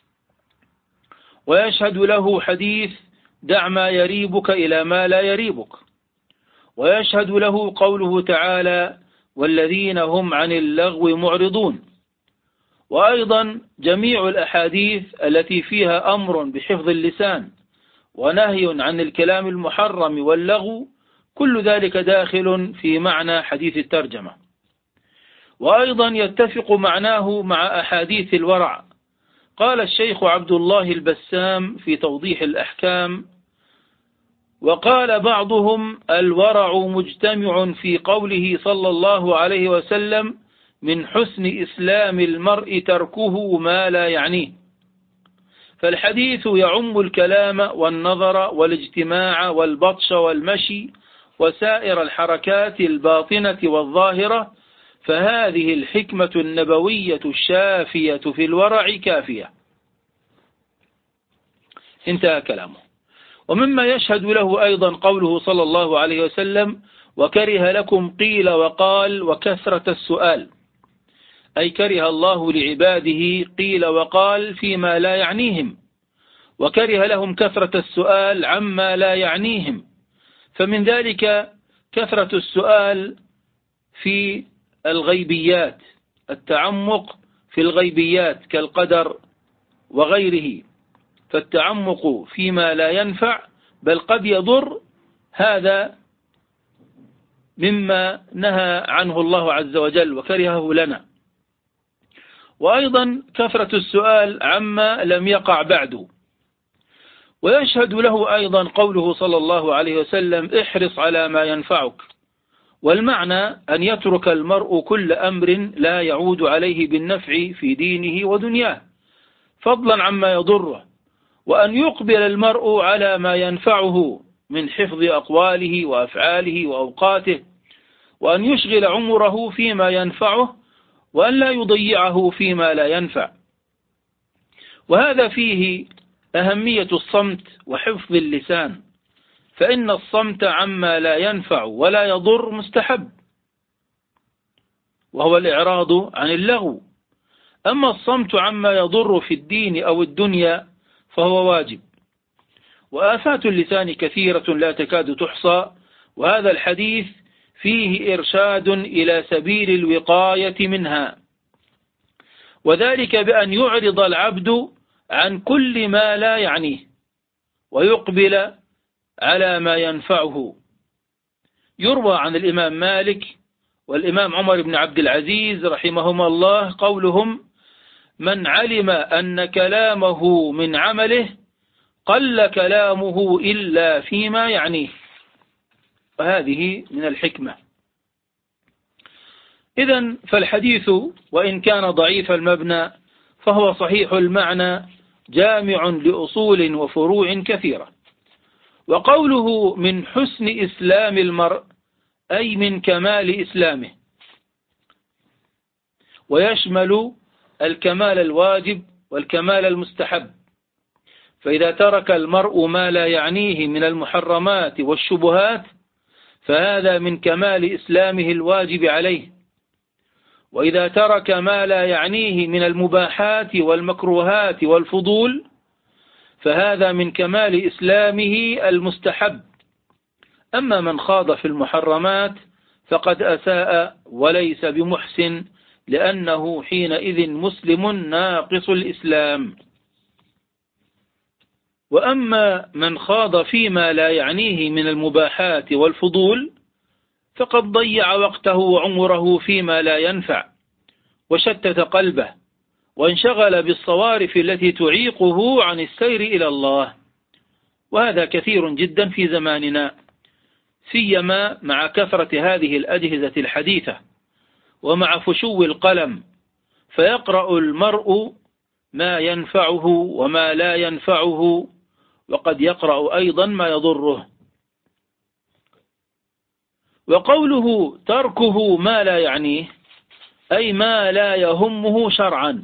A: ويشهد له حديث: دع ما يريبك إلى ما لا يريبك. ويشهد له قوله تعالى: والذين هم عن اللغو معرضون. وأيضا جميع الأحاديث التي فيها أمر بحفظ اللسان ونهي عن الكلام المحرم واللغو، كل ذلك داخل في معنى حديث الترجمة. وأيضا يتفق معناه مع أحاديث الورع. قال الشيخ عبد الله البسام في توضيح الأحكام: وقال بعضهم: الورع مجتمع في قوله صلى الله عليه وسلم: من حسن إسلام المرء تركه ما لا يعنيه. فالحديث يعم الكلام والنظر والاجتماع والبطش والمشي وسائر الحركات الباطنة والظاهرة، فهذه الحكمة النبوية الشافية في الورع كافية. انتهى كلامه. ومما يشهد له أيضا قوله صلى الله عليه وسلم: وكره لكم قيل وقال وكثرة السؤال، أي كره الله لعباده قيل وقال فيما لا يعنيهم، وكره لهم كثرة السؤال عما لا يعنيهم. فمن ذلك كثرة السؤال في الغيبيات، التعمق في الغيبيات كالقدر وغيره، فالتعمق فيما لا ينفع بل قد يضر، هذا مما نهى عنه الله عز وجل وكرهه لنا. وأيضا كثرة السؤال عما لم يقع بعد. ويشهد له أيضا قوله صلى الله عليه وسلم: احرص على ما ينفعك. والمعنى أن يترك المرء كل أمر لا يعود عليه بالنفع في دينه ودنياه فضلا عما يضره، وأن يقبل المرء على ما ينفعه من حفظ أقواله وأفعاله وأوقاته، وأن يشغل عمره فيما ينفعه وأن لا يضيعه فيما لا ينفع. وهذا فيه أهمية الصمت وحفظ اللسان، فإن الصمت عما لا ينفع ولا يضر مستحب، وهو الإعراض عن اللغو. أما الصمت عما يضر في الدين أو الدنيا فهو واجب. وآفات اللسان كثيرة لا تكاد تحصى، وهذا الحديث فيه إرشاد إلى سبيل الوقاية منها، وذلك بأن يعرض العبد عن كل ما لا يعنيه ويقبل على ما ينفعه. يروى عن الإمام مالك والإمام عمر بن عبد العزيز رحمهما الله قولهم: من علم أن كلامه من عمله قل كلامه إلا فيما يعنيه. وهذه من الحكمة. إذن فالحديث وإن كان ضعيف المبنى فهو صحيح المعنى جامع لأصول وفروع كثيرة. وقوله من حسن إسلام المرء أي من كمال إسلامه، ويشمل الكمال الواجب والكمال المستحب. فإذا ترك المرء ما لا يعنيه من المحرمات والشبهات فهذا من كمال إسلامه الواجب عليه، وإذا ترك ما لا يعنيه من المباحات والمكروهات والفضول فهذا من كمال إسلامه المستحب. أما من خاض في المحرمات فقد أساء وليس بمحسن، لأنه حينئذ مسلم ناقص الإسلام. وأما من خاض فيما لا يعنيه من المباحات والفضول فقد ضيع وقته وعمره فيما لا ينفع، وشتت قلبه، وانشغل بالصوارف التي تعيقه عن السير إلى الله. وهذا كثير جدا في زماننا، سيما مع كثرة هذه الأجهزة الحديثة ومع فشو القلم، فيقرأ المرء ما ينفعه وما لا ينفعه، وقد يقرأ أيضا ما يضره. وقوله تركه ما لا يعنيه أي ما لا يهمه شرعا،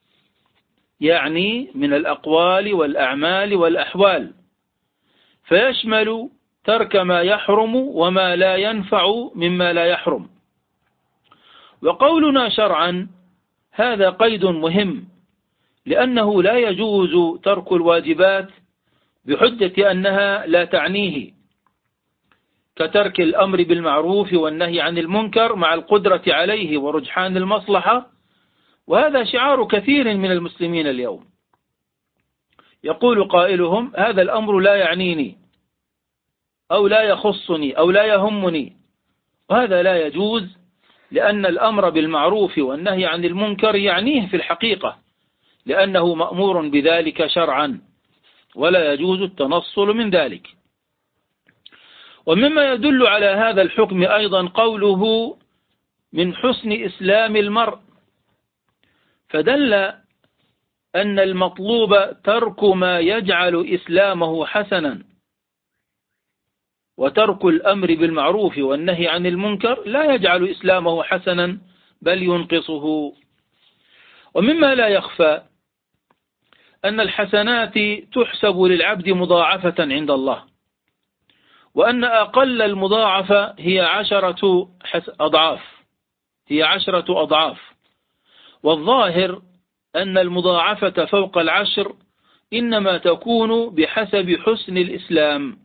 A: يعني من الأقوال والأعمال والأحوال، فيشمل ترك ما يحرم وما لا ينفع مما لا يحرم. وقولنا شرعا هذا قيد مهم، لأنه لا يجوز ترك الواجبات بحجة أنها لا تعنيه، كترك الأمر بالمعروف والنهي عن المنكر مع القدرة عليه ورجحان المصلحة. وهذا شعار كثير من المسلمين اليوم، يقول قائلهم: هذا الأمر لا يعنيني أو لا يخصني أو لا يهمني. وهذا لا يجوز، لأن الأمر بالمعروف والنهي عن المنكر يعنيه في الحقيقة، لأنه مأمور بذلك شرعا، ولا يجوز التنصل من ذلك. ومما يدل على هذا الحكم أيضا قوله من حسن إسلام المرء، فدل أن المطلوب ترك ما يجعل إسلامه حسنا، وترك الأمر بالمعروف والنهي عن المنكر لا يجعل إسلامه حسنا بل ينقصه. ومما لا يخفى أن الحسنات تحسب للعبد مضاعفة عند الله، وأن أقل المضاعفة هي عشرة أضعاف هي عشرة أضعاف والظاهر أن المضاعفة فوق العشر إنما تكون بحسب حسن الإسلام.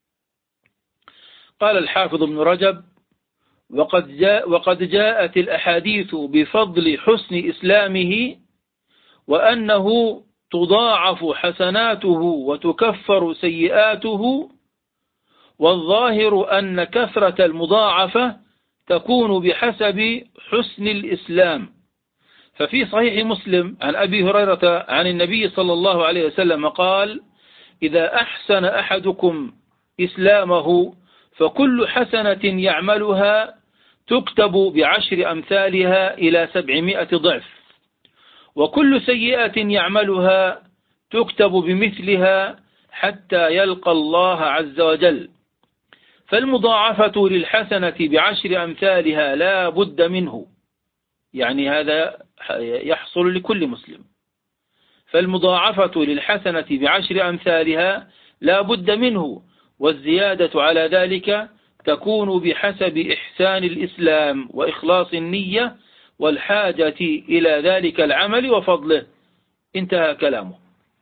A: قال الحافظ ابن رجب: وقد, جاء وقد جاءت الأحاديث بفضل حسن إسلامه، وأنه تضاعف حسناته وتكفر سيئاته، والظاهر أن كثرة المضاعفة تكون بحسب حسن الإسلام. ففي صحيح مسلم عن أبي هريرة عن النبي صلى الله عليه وسلم قال: إذا أحسن أحدكم إسلامه فكل حسنة يعملها تكتب بعشر أمثالها إلى سبعمائة ضعف، وكل سيئة يعملها تكتب بمثلها حتى يلقى الله عز وجل. فالمضاعفة للحسنة بعشر أمثالها لا بد منه، يعني هذا يحصل لكل مسلم. فالمضاعفة للحسنة بعشر أمثالها لا بد منه، والزيادة على ذلك تكون بحسب إحسان الإسلام وإخلاص النية والحاجة إلى ذلك العمل وفضله. انتهى كلامه.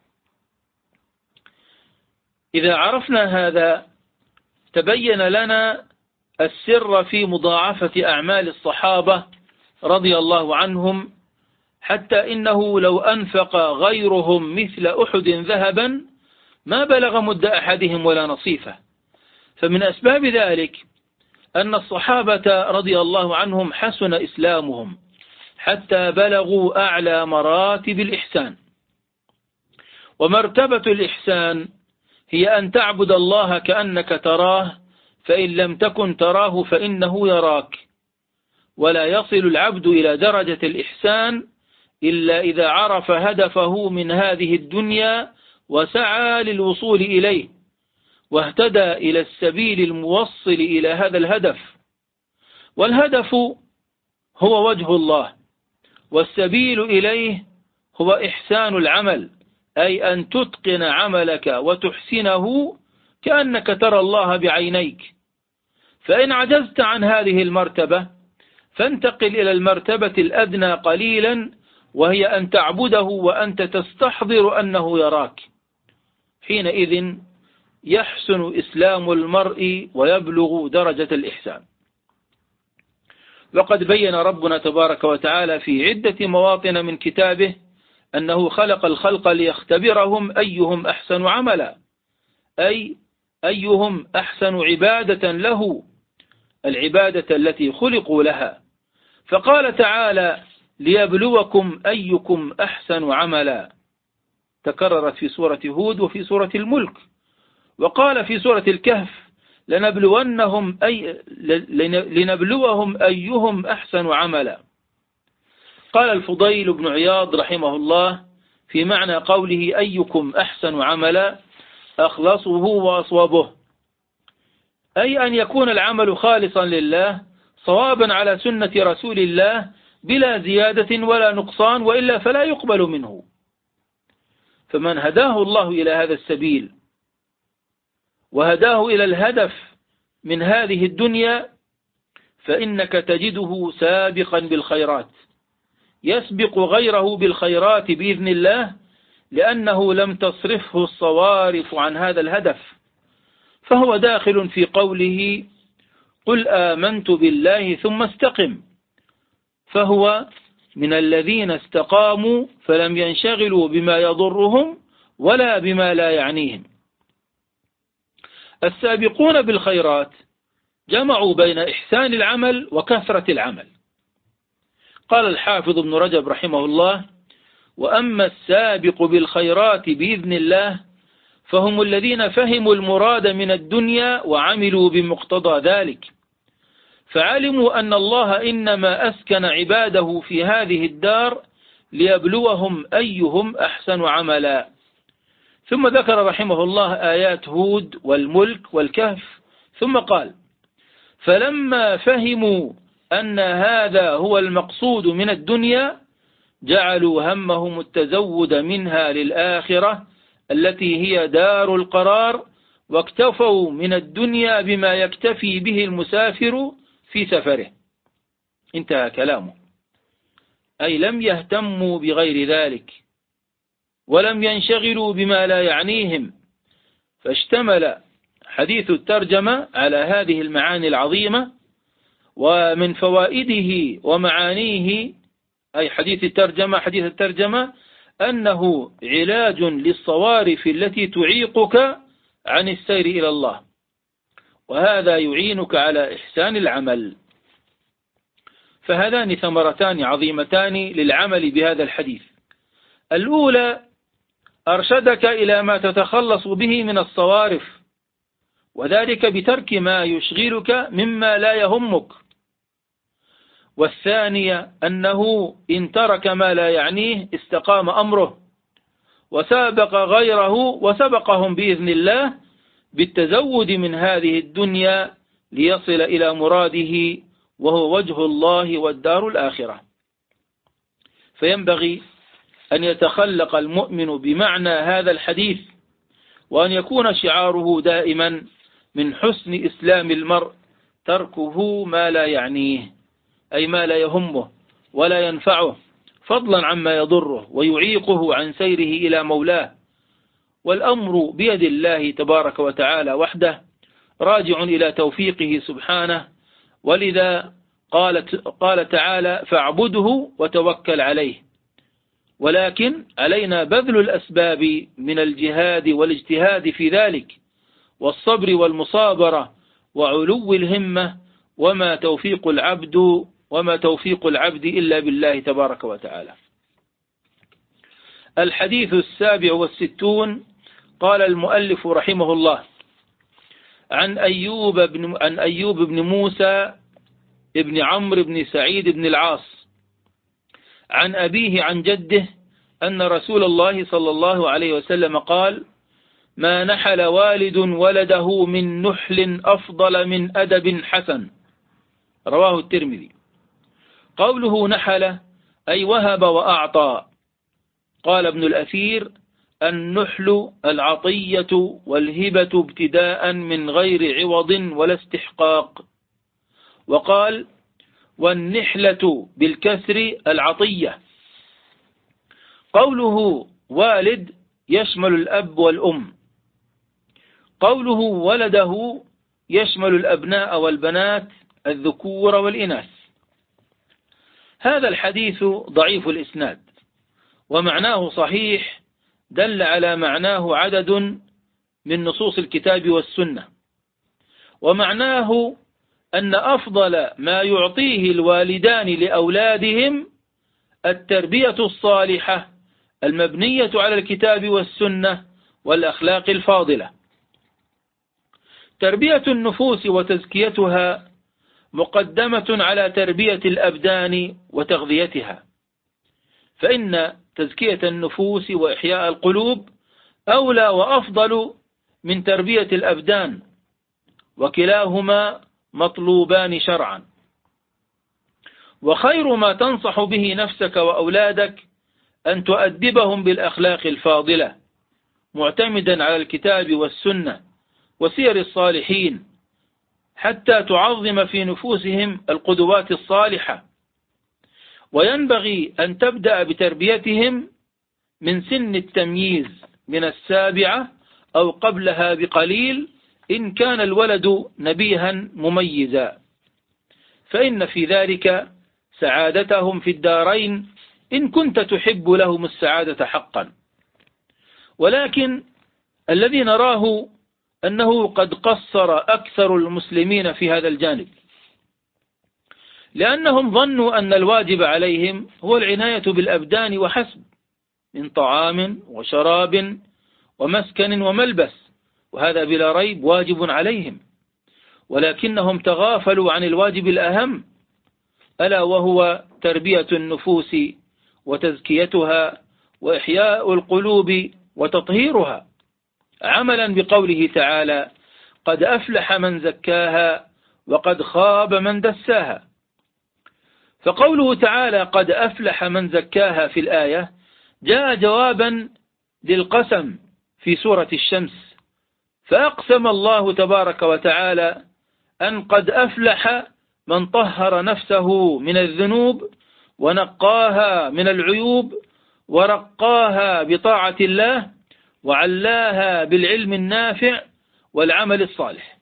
A: إذا عرفنا هذا تبين لنا السر في مضاعفة أعمال الصحابة رضي الله عنهم، حتى إنه لو أنفق غيرهم مثل أحد ذهبا ما بلغ مد أحدهم ولا نصيفه. فمن أسباب ذلك أن الصحابة رضي الله عنهم حسن إسلامهم حتى بلغوا أعلى مراتب الإحسان. ومرتبة الإحسان هي أن تعبد الله كأنك تراه، فإن لم تكن تراه فإنه يراك. ولا يصل العبد إلى درجة الإحسان إلا إذا عرف هدفه من هذه الدنيا وسعى للوصول إليه، واهتدى إلى السبيل الموصل إلى هذا الهدف. والهدف هو وجه الله، والسبيل إليه هو إحسان العمل، أي أن تتقن عملك وتحسنه كأنك ترى الله بعينيك. فإن عجزت عن هذه المرتبة فانتقل إلى المرتبة الأدنى قليلا، وهي أن تعبده وأنت تستحضر أنه يراك. حينئذ يحسن إسلام المرء ويبلغ درجة الإحسان. وقد بين ربنا تبارك وتعالى في عدة مواطن من كتابه أنه خلق الخلق ليختبرهم أيهم أحسن عملا، أي أيهم أحسن عبادة له، العبادة التي خلقوا لها. فقال تعالى: ليبلوكم أيكم أحسن عملا، تكررت في سورة هود وفي سورة الملك. وقال في سورة الكهف: لنبلونهم أي لنبلوهم أيهم أحسن عملا. قال الفضيل بن عياض رحمه الله في معنى قوله أيكم أحسن عملا: أخلصه وأصوبه، أي أن يكون العمل خالصا لله صوابا على سنة رسول الله بلا زيادة ولا نقصان، وإلا فلا يقبل منه. فمن هداه الله إلى هذا السبيل وهداه إلى الهدف من هذه الدنيا فإنك تجده سابقا بالخيرات، يسبق غيره بالخيرات بإذن الله، لأنه لم تصرفه الصوارف عن هذا الهدف. فهو داخل في قوله: قل آمنت بالله ثم استقم، فهو من الذين استقاموا فلم ينشغلوا بما يضرهم ولا بما لا يعنيهم. السابقون بالخيرات جمعوا بين إحسان العمل وكثرة العمل. قال الحافظ ابن رجب رحمه الله: وأما السابق بالخيرات بإذن الله فهم الذين فهموا المراد من الدنيا وعملوا بمقتضى ذلك، فعلموا أن الله إنما أسكن عباده في هذه الدار ليبلوهم أيهم أحسن عملا. ثم ذكر رحمه الله آيات هود والملك والكهف، ثم قال: فلما فهموا أن هذا هو المقصود من الدنيا جعلوا همهم التزود منها للآخرة التي هي دار القرار، واكتفوا من الدنيا بما يكتفي به المسافر في سفره. انتهى كلامه. أي لم يهتموا بغير ذلك ولم ينشغلوا بما لا يعنيهم. فاشتمل حديث الترجمة على هذه المعاني العظيمة. ومن فوائده ومعانيه، أي حديث الترجمة حديث الترجمة أنه علاج للصوارف التي تعيقك عن السير إلى الله، وهذا يعينك على إحسان العمل. فهذان ثمرتان عظيمتان للعمل بهذا الحديث. الأولى أرشدك إلى ما تتخلص به من الصوارف، وذلك بترك ما يشغلك مما لا يهمك. والثانية أنه إن ترك ما لا يعنيه استقام أمره، وسابق غيره وسبقهم بإذن الله بالتزود من هذه الدنيا ليصل إلى مراده وهو وجه الله والدار الآخرة. فينبغي أن يتخلق المؤمن بمعنى هذا الحديث، وأن يكون شعاره دائما من حسن إسلام المرء تركه ما لا يعنيه، أي ما لا يهمه ولا ينفعه، فضلا عما يضره ويعيقه عن سيره إلى مولاه. والأمر بيد الله تبارك وتعالى وحده، راجع إلى توفيقه سبحانه. ولذا قالت قال تعالى: فاعبده وتوكل عليه. ولكن علينا بذل الأسباب من الجهاد والاجتهاد في ذلك، والصبر والمصابرة وعلو الهمة، وما توفيق العبد وما توفيق العبد إلا بالله تبارك وتعالى. الحديث السابع والستون. قال المؤلف رحمه الله: عن أيوب بن عن أيوب بن موسى ابن عمرو بن سعيد بن العاص عن أبيه عن جده أن رسول الله صلى الله عليه وسلم قال: ما نحل والد ولده من نحل أفضل من أدب حسن. رواه الترمذي. قوله نحل أي وهب وأعطى. قال ابن الأثير: النحل العطية والهبة ابتداء من غير عوض ولا استحقاق. وقال: والنحلة بالكسر العطية. قوله والد يشمل الأب والأم. قوله ولده يشمل الأبناء والبنات، الذكور والإناث. هذا الحديث ضعيف الإسناد، ومعناه صحيح، دل على معناه عدد من نصوص الكتاب والسنة. ومعناه أن أفضل ما يعطيه الوالدان لأولادهم التربية الصالحة المبنية على الكتاب والسنة والأخلاق الفاضلة. تربية النفوس وتزكيتها مقدمة على تربية الأبدان وتغذيتها، فإن تزكية النفوس وإحياء القلوب أولى وأفضل من تربية الأبدان، وكلاهما مطلوبان شرعا. وخير ما تنصح به نفسك وأولادك أن تؤدبهم بالأخلاق الفاضلة، معتمدا على الكتاب والسنة وسير الصالحين، حتى تعظم في نفوسهم القدوات الصالحة. وينبغي أن تبدأ بتربيتهم من سن التمييز، من السابعة أو قبلها بقليل إن كان الولد نبيها مميزا، فإن في ذلك سعادتهم في الدارين إن كنت تحب لهم السعادة حقا. ولكن الذي نراه أنه قد قصر أكثر المسلمين في هذا الجانب، لأنهم ظنوا أن الواجب عليهم هو العناية بالأبدان وحسب، من طعام وشراب ومسكن وملبس، وهذا بلا ريب واجب عليهم، ولكنهم تغافلوا عن الواجب الأهم، ألا وهو تربية النفوس وتزكيتها وإحياء القلوب وتطهيرها، عملا بقوله تعالى: قد أفلح من زكاها وقد خاب من دساها. فقوله تعالى قد أفلح من زكاها في الآية جاء جوابا للقسم في سورة الشمس، فأقسم الله تبارك وتعالى أن قد أفلح من طهر نفسه من الذنوب ونقاها من العيوب ورقاها بطاعة الله وعلاها بالعلم النافع والعمل الصالح.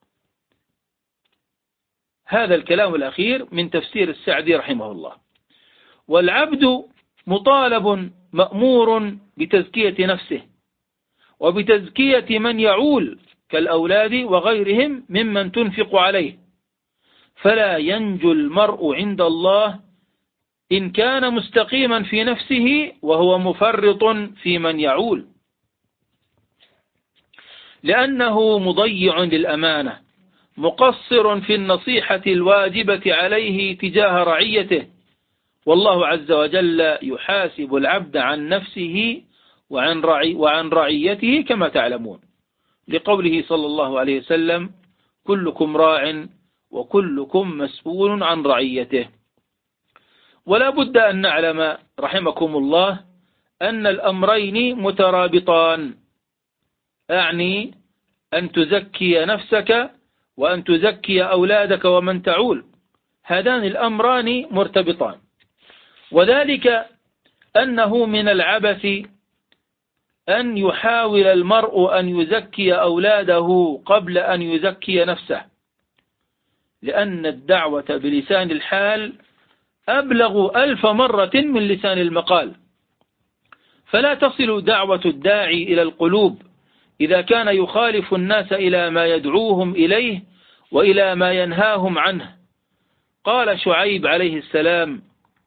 A: هذا الكلام الأخير من تفسير السعدي رحمه الله. والعبد مطالب مأمور بتزكية نفسه وبتزكية من يعول كالأولاد وغيرهم ممن تنفق عليه، فلا ينجو المرء عند الله إن كان مستقيما في نفسه وهو مفرط في من يعول. لأنه مضيع للأمانة، مقصر في النصيحة الواجبة عليه تجاه رعيته، والله عز وجل يحاسب العبد عن نفسه وعن, رعي وعن رعيته كما تعلمون، لقوله صلى الله عليه وسلم: كلكم راع وكلكم مسؤول عن رعيته. ولا بد أن نعلم رحمكم الله أن الأمرين مترابطان، أعني أن تزكي نفسك وأن تزكي أولادك ومن تعول، هذان الأمران مرتبطان، وذلك أنه من العبث أن يحاول المرء أن يزكي أولاده قبل أن يزكي نفسه، لأن الدعوة بلسان الحال أبلغ ألف مرة من لسان المقال، فلا تصل دعوة الداعي إلى القلوب إذا كان يخالف الناس إلى ما يدعوهم إليه وإلى ما ينهاهم عنه. قال شعيب عليه السلام: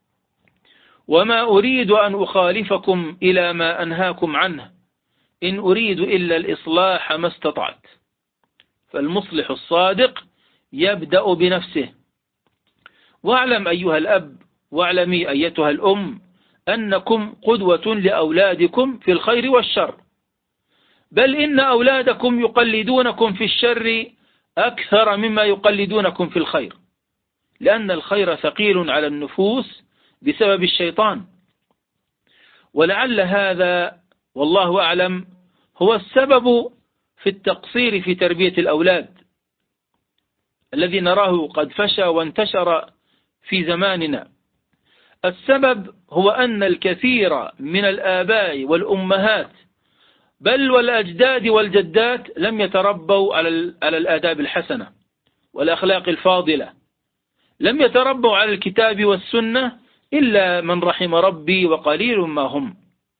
A: وما أريد أن أخالفكم إلى ما أنهاكم عنه، إن أريد إلا الإصلاح ما استطعت. فالمصلح الصادق يبدأ بنفسه. واعلم أيها الأب، واعلمي أيتها الأم، أنكم قدوة لأولادكم في الخير والشر، بل إن أولادكم يقلدونكم في الشر أكثر مما يقلدونكم في الخير، لأن الخير ثقيل على النفوس بسبب الشيطان. ولعل هذا والله أعلم هو السبب في التقصير في تربية الأولاد الذي نراه قد فشى وانتشر في زماننا. السبب هو أن الكثير من الآباء والأمهات بل والأجداد والجدات لم يتربوا على الآداب الحسنة والأخلاق الفاضلة، لم يتربوا على الكتاب والسنة إلا من رحم ربي وقليل ما هم.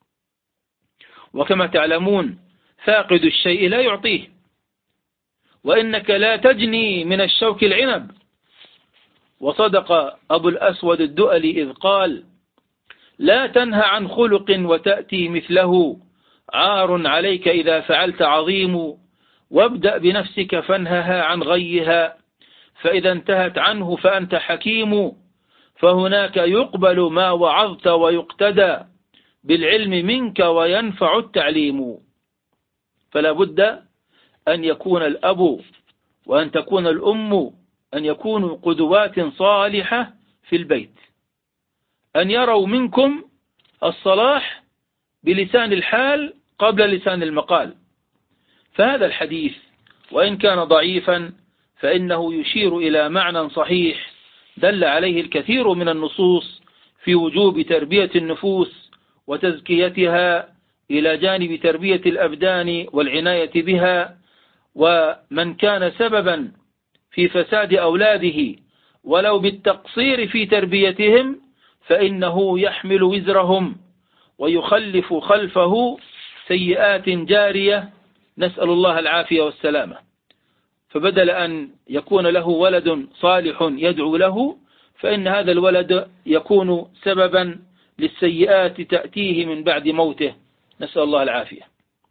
A: وكما تعلمون فاقد الشيء لا يعطيه، وإنك لا تجني من الشوك العنب. وصدق أبو الأسود الدؤلي إذ قال: لا تنهى عن خلق وتأتي مثله، عار عليك إذا فعلت عظيم، وابدأ بنفسك فانهها عن غيها، فإذا انتهت عنه فأنت حكيم، فهناك يقبل ما وعظت ويقتدى بالعلم منك وينفع التعليم. فلا بد أن يكون الأب وأن تكون الأم أن يكونوا قدوات صالحة في البيت، أن يروا منكم الصلاح بلسان الحال قبل لسان المقال. فهذا الحديث وإن كان ضعيفا فإنه يشير إلى معنى صحيح دل عليه الكثير من النصوص في وجوب تربية النفوس وتزكيتها إلى جانب تربية الأبدان والعناية بها. ومن كان سببا في فساد أولاده ولو بالتقصير في تربيتهم فإنه يحمل وزرهم ويخلف خلفه سيئات جارية، نسأل الله العافية والسلامة. فبدل أن يكون له ولد صالح يدعو له، فإن هذا الولد يكون سببا للسيئات تأتيه من بعد موته، نسأل الله العافية.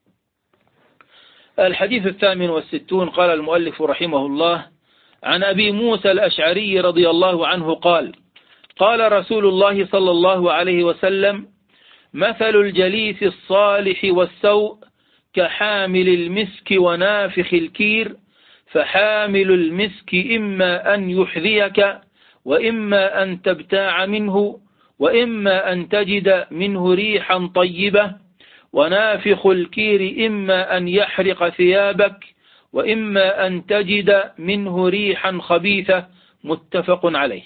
A: الحديث الثامن والستون، قال المؤلف رحمه الله: عن أبي موسى الأشعري رضي الله عنه قال: قال رسول الله صلى الله عليه وسلم: مثل الجليس الصالح والسوء كحامل المسك ونافخ الكير، فحامل المسك إما أن يحذيك وإما أن تبتاع منه وإما أن تجد منه ريحا طيبة، ونافخ الكير إما أن يحرق ثيابك وإما أن تجد منه ريحا خبيثة، متفق عليه.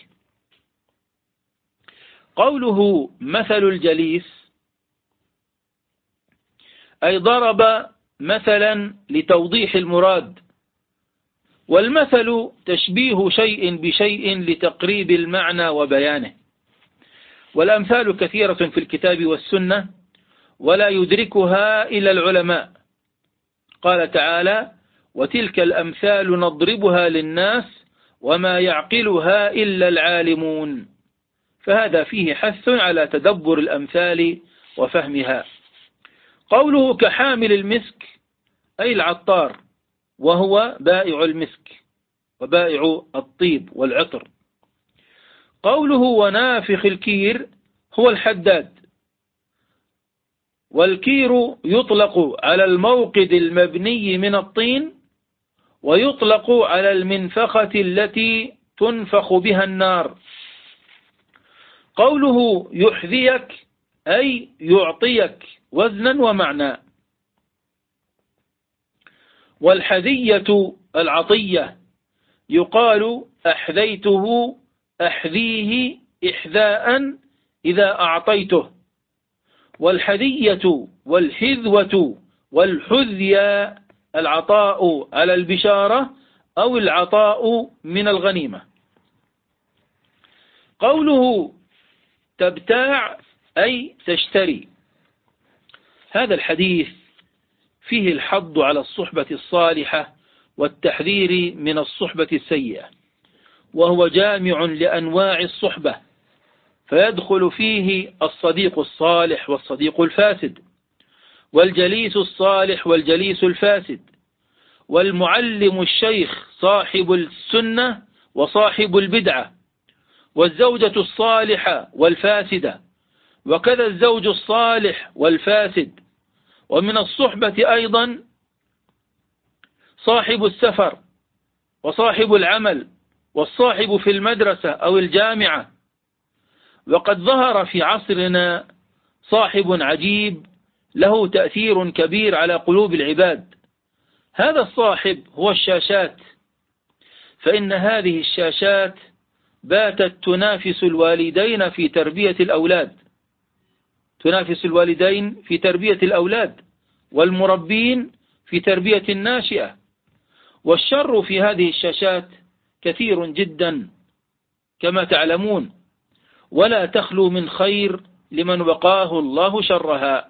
A: قوله مثل الجليس أي ضرب مثلا لتوضيح المراد، والمثل تشبيه شيء بشيء لتقريب المعنى وبيانه. والأمثال كثيرة في الكتاب والسنة ولا يدركها إلا العلماء. قال تعالى: وتلك الأمثال نضربها للناس وما يعقلها إلا العالمون. فهذا فيه حث على تدبر الأمثال وفهمها. قوله كحامل المسك أي العطار، وهو بائع المسك وبائع الطيب والعطر. قوله ونافخ الكير هو الحداد. والكير يطلق على الموقد المبني من الطين، ويطلق على المنفخة التي تنفخ بها النار. قوله يحذيك أي يعطيك وزنا ومعنى. والحذية العطية، يقال أحذيته أحذيه إحذاء إذا أعطيته. والحذية والحذوة والحذية العطاء على البشارة أو العطاء من الغنيمة. قوله تبتاع أي تشتري. هذا الحديث فيه الحض على الصحبة الصالحة والتحذير من الصحبة السيئة، وهو جامع لأنواع الصحبة، فيدخل فيه الصديق الصالح والصديق الفاسد، والجليس الصالح والجليس الفاسد، والمعلم الشيخ صاحب السنة وصاحب البدعة، والزوجة الصالحة والفاسدة، وكذا الزوج الصالح والفاسد. ومن الصحبة أيضا صاحب السفر وصاحب العمل والصاحب في المدرسة أو الجامعة. وقد ظهر في عصرنا صاحب عجيب له تأثير كبير على قلوب العباد. هذا الصاحب هو الشاشات، فإن هذه الشاشات باتت تنافس الوالدين في تربية الأولاد تنافس الوالدين في تربية الأولاد والمربين في تربية الناشئة. والشر في هذه الشاشات كثير جدا كما تعلمون، ولا تخلو من خير لمن وقاه الله شرها.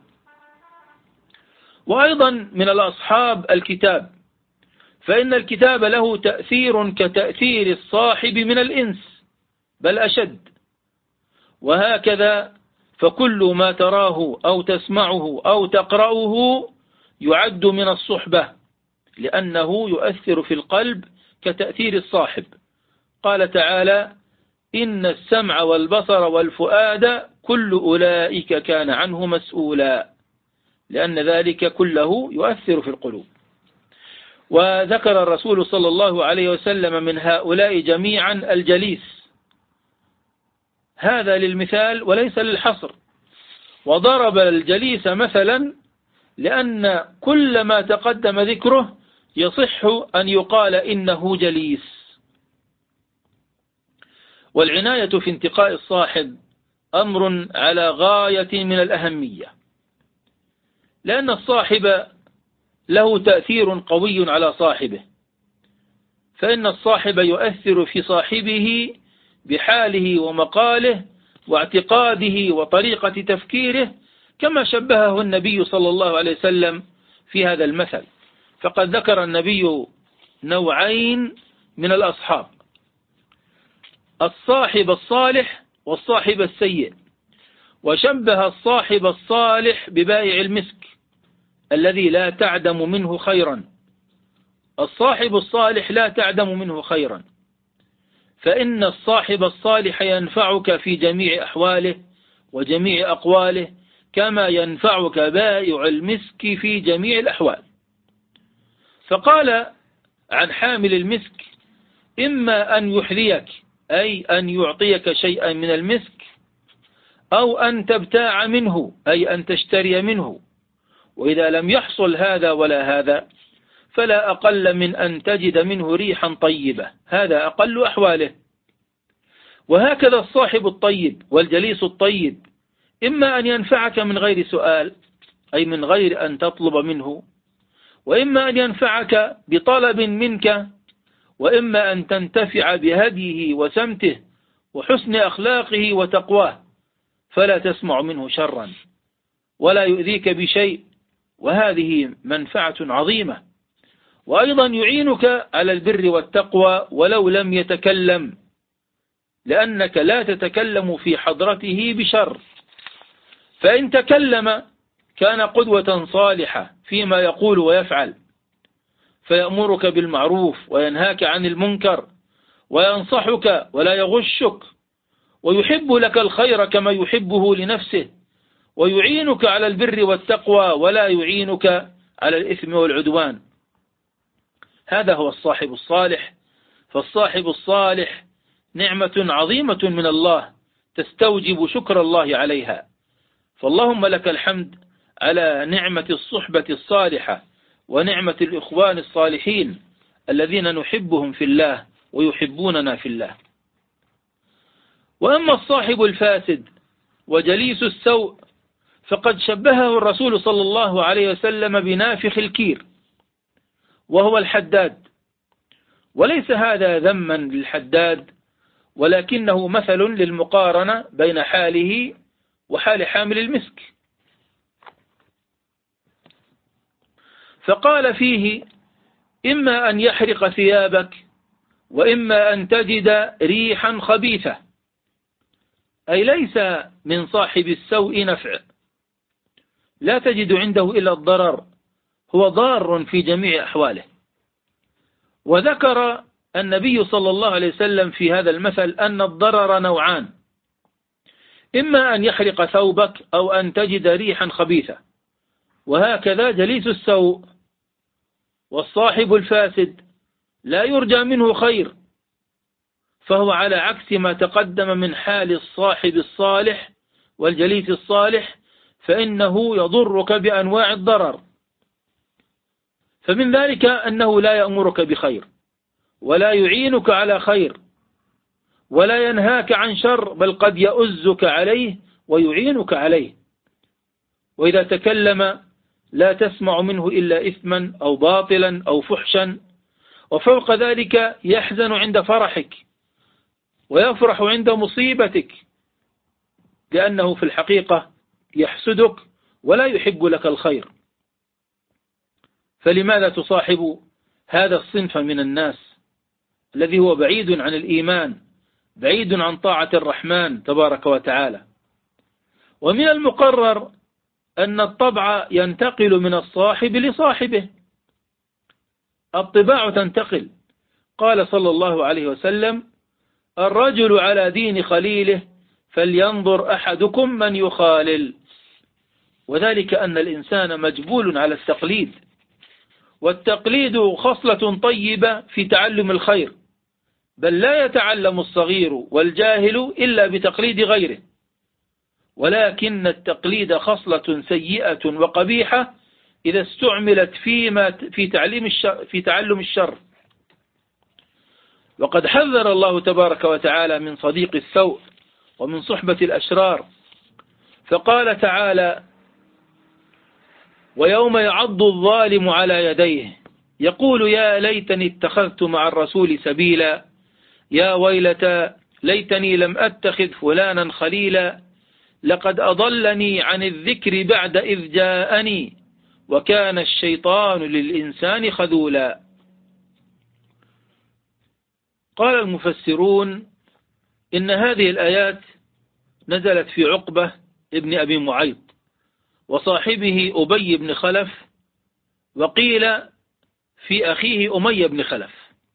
A: وأيضا من الأصحاب الكتاب، فإن الكتاب له تأثير كتأثير الصاحب من الإنس بل أشد. وهكذا فكل ما تراه أو تسمعه أو تقرأه يعد من الصحبة، لأنه يؤثر في القلب كتأثير الصاحب. قال تعالى إن السمع والبصر والفؤاد كل أولئك كان عنه مسؤولا، لأن ذلك كله يؤثر في القلوب. وذكر الرسول صلى الله عليه وسلم من هؤلاء جميعا الجليس، هذا للمثال وليس للحصر، وضرب الجليس مثلا لأن كل ما تقدم ذكره يصح أن يقال إنه جليس. والعناية في انتقاء الصاحب أمر على غاية من الأهمية، لأن الصاحب له تأثير قوي على صاحبه، فإن الصاحب يؤثر في صاحبه بحاله ومقاله واعتقاده وطريقة تفكيره، كما شبهه النبي صلى الله عليه وسلم في هذا المثل. فقد ذكر النبي نوعين من الأصحاب: الصاحب الصالح والصاحب السيء، وشبه الصاحب الصالح ببائع المسك الذي لا تعدم منه خيرا. الصاحب الصالح لا تعدم منه خيرا، فإن الصاحب الصالح ينفعك في جميع أحواله وجميع أقواله، كما ينفعك بائع المسك في جميع الأحوال. فقال عن حامل المسك إما أن يحذيك أي أن يعطيك شيئا من المسك، أو أن تبتاع منه أي أن تشتري منه. وإذا لم يحصل هذا ولا هذا فلا أقل من أن تجد منه ريحا طيبة، هذا أقل أحواله. وهكذا الصاحب الطيب والجليس الطيب إما أن ينفعك من غير سؤال أي من غير أن تطلب منه، وإما أن ينفعك بطلب منك، وإما أن تنتفع بهديه وسمته وحسن أخلاقه وتقواه، فلا تسمع منه شرا ولا يؤذيك بشيء، وهذه منفعة عظيمة. وأيضا يعينك على البر والتقوى ولو لم يتكلم، لأنك لا تتكلم في حضرته بشر، فإن تكلم كان قدوة صالحة فيما يقول ويفعل، فيأمرك بالمعروف وينهاك عن المنكر وينصحك ولا يغشك، ويحب لك الخير كما يحبه لنفسه، ويعينك على البر والتقوى ولا يعينك على الإثم والعدوان. هذا هو الصاحب الصالح. فالصاحب الصالح نعمة عظيمة من الله تستوجب شكر الله عليها. فاللهم لك الحمد على نعمة الصحبة الصالحة ونعمة الإخوان الصالحين الذين نحبهم في الله ويحبوننا في الله. وأما الصاحب الفاسد وجليس السوء فقد شبهه الرسول صلى الله عليه وسلم بنافخ الكير وهو الحداد، وليس هذا ذما للحداد، ولكنه مثل للمقارنة بين حاله وحال حامل المسك. فقال فيه: إما أن يحرق ثيابك وإما أن تجد ريحا خبيثة، أي ليس من صاحب السوء نفع، لا تجد عنده إلا الضرر، هو ضار في جميع أحواله. وذكر النبي صلى الله عليه وسلم في هذا المثل أن الضرر نوعان: إما أن يحرق ثوبك أو أن تجد ريحا خبيثة. وهكذا جليس السوء والصاحب الفاسد لا يرجى منه خير، فهو على عكس ما تقدم من حال الصاحب الصالح والجليس الصالح، فإنه يضرك بأنواع الضرر. فمن ذلك أنه لا يأمرك بخير ولا يعينك على خير ولا ينهاك عن شر، بل قد يؤزك عليه ويعينك عليه. وإذا تكلم لا تسمع منه إلا إثما أو باطلا أو فحشا، وفوق ذلك يحزن عند فرحك ويفرح عند مصيبتك، لأنه في الحقيقة يحسدك ولا يحب لك الخير. فلماذا تصاحب هذا الصنف من الناس الذي هو بعيد عن الإيمان، بعيد عن طاعة الرحمن تبارك وتعالى؟ ومن المقرر أن الطبع ينتقل من الصاحب لصاحبه، الطباع تنتقل. قال صلى الله عليه وسلم: الرجل على دين خليله فلينظر أحدكم من يخالل. وذلك أن الإنسان مجبول على التقليد، والتقليد خصلة طيبة في تعلم الخير، بل لا يتعلم الصغير والجاهل إلا بتقليد غيره، ولكن التقليد خصلة سيئة وقبيحة إذا استعملت فيما في تعليم الشر في تعلم الشر. وقد حذر الله تبارك وتعالى من صديق السوء ومن صحبة الأشرار، فقال تعالى: ويوم يعض الظالم على يديه يقول يا ليتني اتخذت مع الرسول سبيلا، يا ويلتى ليتني لم أتخذ فلانا خليلا، لقد أضلني عن الذكر بعد إذ جاءني وكان الشيطان للإنسان خذولا. قال المفسرون إن هذه الآيات نزلت في عقبة ابن أبي معيط وصاحبه أبي بن خلف، وقيل في أخيه أمية بن خلف.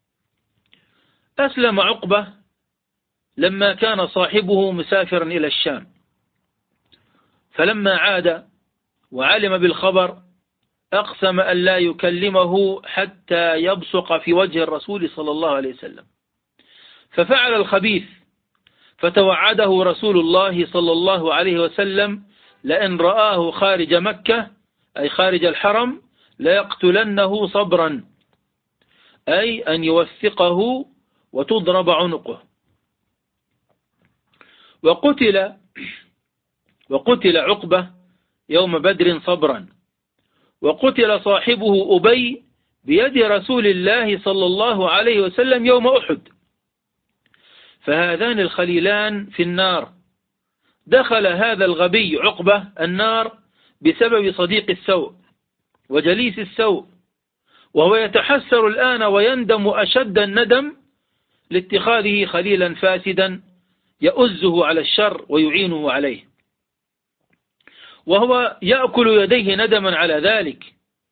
A: أسلم عقبة لما كان صاحبه مسافرا إلى الشام، فلما عاد وعلم بالخبر أقسم أن لا يكلمه حتى يبصق في وجه الرسول صلى الله عليه وسلم، ففعل الخبيث، فتوعده رسول الله صلى الله عليه وسلم لئن رآه خارج مكة أي خارج الحرم ليقتلنه صبرا، أي أن يوثقه وتضرب عنقه. وقتل وقتل عقبة يوم بدر صبرا، وقتل صاحبه أبي بيد رسول الله صلى الله عليه وسلم يوم أحد. فهذان الخليلان في النار. دخل هذا الغبي عقبة النار بسبب صديق السوء وجليس السوء، وهو يتحسر الآن ويندم أشد الندم لاتخاذه خليلا فاسدا يؤزه على الشر ويعينه عليه، وهو يأكل يديه ندما على ذلك،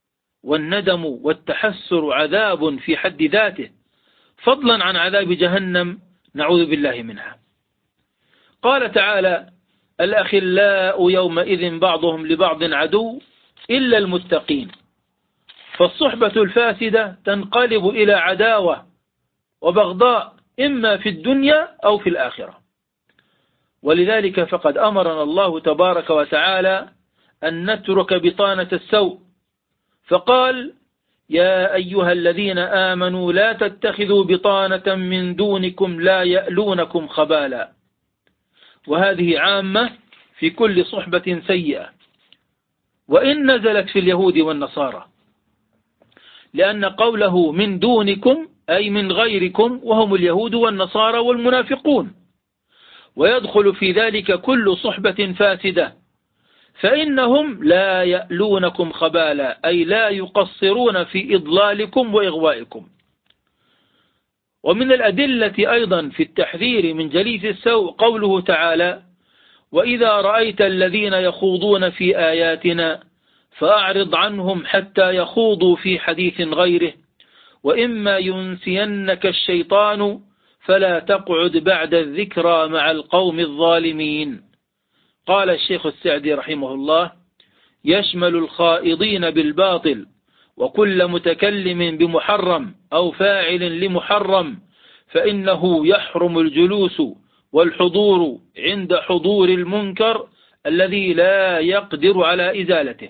A: والندم والتحسر عذاب في حد ذاته، فضلا عن عذاب جهنم نعوذ بالله منها. قال تعالى: الأخلاء يومئذ بعضهم لبعض عدو إلا المتقين. فالصحبة الفاسدة تنقلب إلى عداوة وبغضاء إما في الدنيا أو في الآخرة. ولذلك فقد أمرنا الله تبارك وتعالى أن نترك بطانة السوء، فقال: يا أيها الذين آمنوا لا تتخذوا بطانة من دونكم لا يألونكم خبالا. وهذه عامة في كل صحبة سيئة، وإن نزلت في اليهود والنصارى، لأن قوله من دونكم أي من غيركم، وهم اليهود والنصارى والمنافقون، ويدخل في ذلك كل صحبة فاسدة، فإنهم لا يألونكم خبالا أي لا يقصرون في إضلالكم وإغوائكم. ومن الأدلة أيضا في التحذير من جليس السوء قوله تعالى: وإذا رأيت الذين يخوضون في آياتنا فأعرض عنهم حتى يخوضوا في حديث غيره وإما ينسينك الشيطان فلا تقعد بعد الذكرى مع القوم الظالمين. قال الشيخ السعدي رحمه الله: يشمل الخائضين بالباطل وكل متكلم بمحرم أو فاعل لمحرم، فإنه يحرم الجلوس والحضور عند حضور المنكر الذي لا يقدر على إزالته.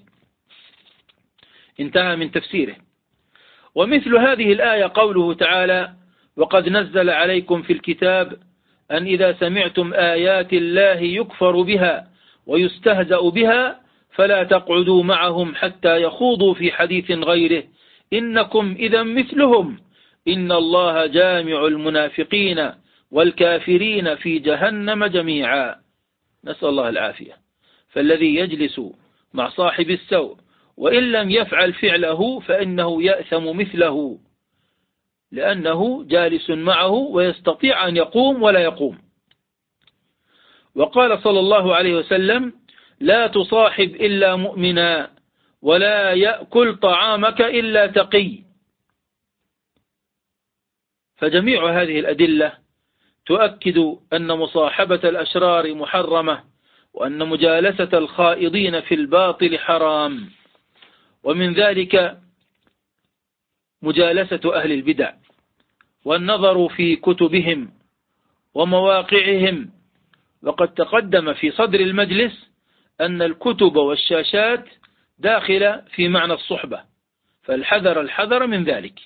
A: انتهى من تفسيره. ومثل هذه الآية قوله تعالى: وقد نزل عليكم في الكتاب أن إذا سمعتم آيات الله يكفر بها ويستهزأ بها فلا تقعدوا معهم حتى يخوضوا في حديث غيره إنكم إذا مثلهم إن الله جامع المنافقين والكافرين في جهنم جميعا. نسأل الله العافية. فالذي يجلس مع صاحب السوء وإن لم يفعل فعله فإنه يأثم مثله، لأنه جالس معه ويستطيع أن يقوم ولا يقوم. وقال صلى الله عليه وسلم: لا تصاحب إلا مؤمنا ولا يأكل طعامك إلا تقي. فجميع هذه الأدلة تؤكد أن مصاحبة الأشرار محرمة، وأن مجالسة الخائضين في الباطل حرام. ومن ذلك مجالسة أهل البدع والنظر في كتبهم ومواقعهم. وقد تقدم في صدر المجلس أن الكتب والشاشات داخلة في معنى الصحبة، فالحذر الحذر من ذلك.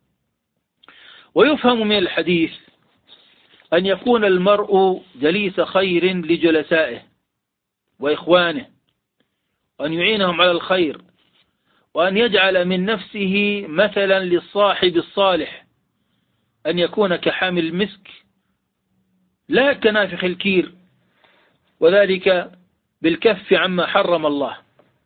A: ويفهم من الحديث أن يكون المرء جليس خير لجلسائه وإخوانه، وأن يعينهم على الخير، وأن يجعل من نفسه مثلا للصاحب الصالح، أن يكون كحامل المسك لا كنافخ الكير، وذلك بالكف عما حرم الله.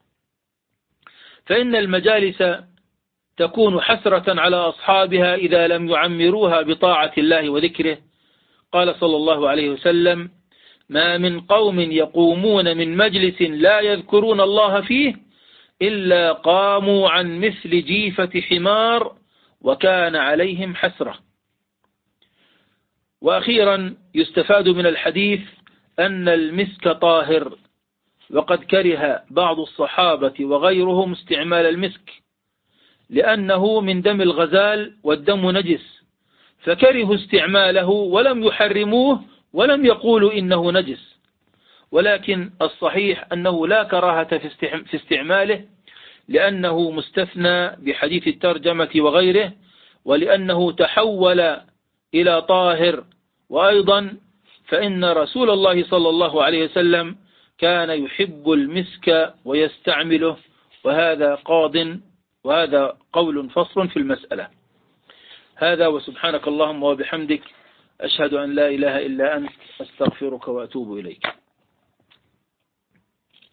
A: فإن المجالس تكون حسرة على أصحابها إذا لم يعمروها بطاعة الله وذكره. قال صلى الله عليه وسلم: ما من قوم يقومون من مجلس لا يذكرون الله فيه إلا قاموا عن مثل جيفة حمار وكان عليهم حسرة. وأخيرا يستفاد من الحديث أن المسك طاهر، وقد كره بعض الصحابة وغيرهم استعمال المسك لأنه من دم الغزال والدم نجس، فكرهوا استعماله ولم يحرموه ولم يقولوا إنه نجس. ولكن الصحيح أنه لا كراهة في استعماله، لأنه مستثنى بحديث الترجمة وغيره، ولأنه تحول إلى طاهر. وأيضا فإن رسول الله صلى الله عليه وسلم كان يحب المسك ويستعمله، وهذا قاض وهذا قول فصل في المسألة. هذا، وسبحانك اللهم وبحمدك أشهد أن لا إله إلا أنت أستغفرك وأتوب إليك.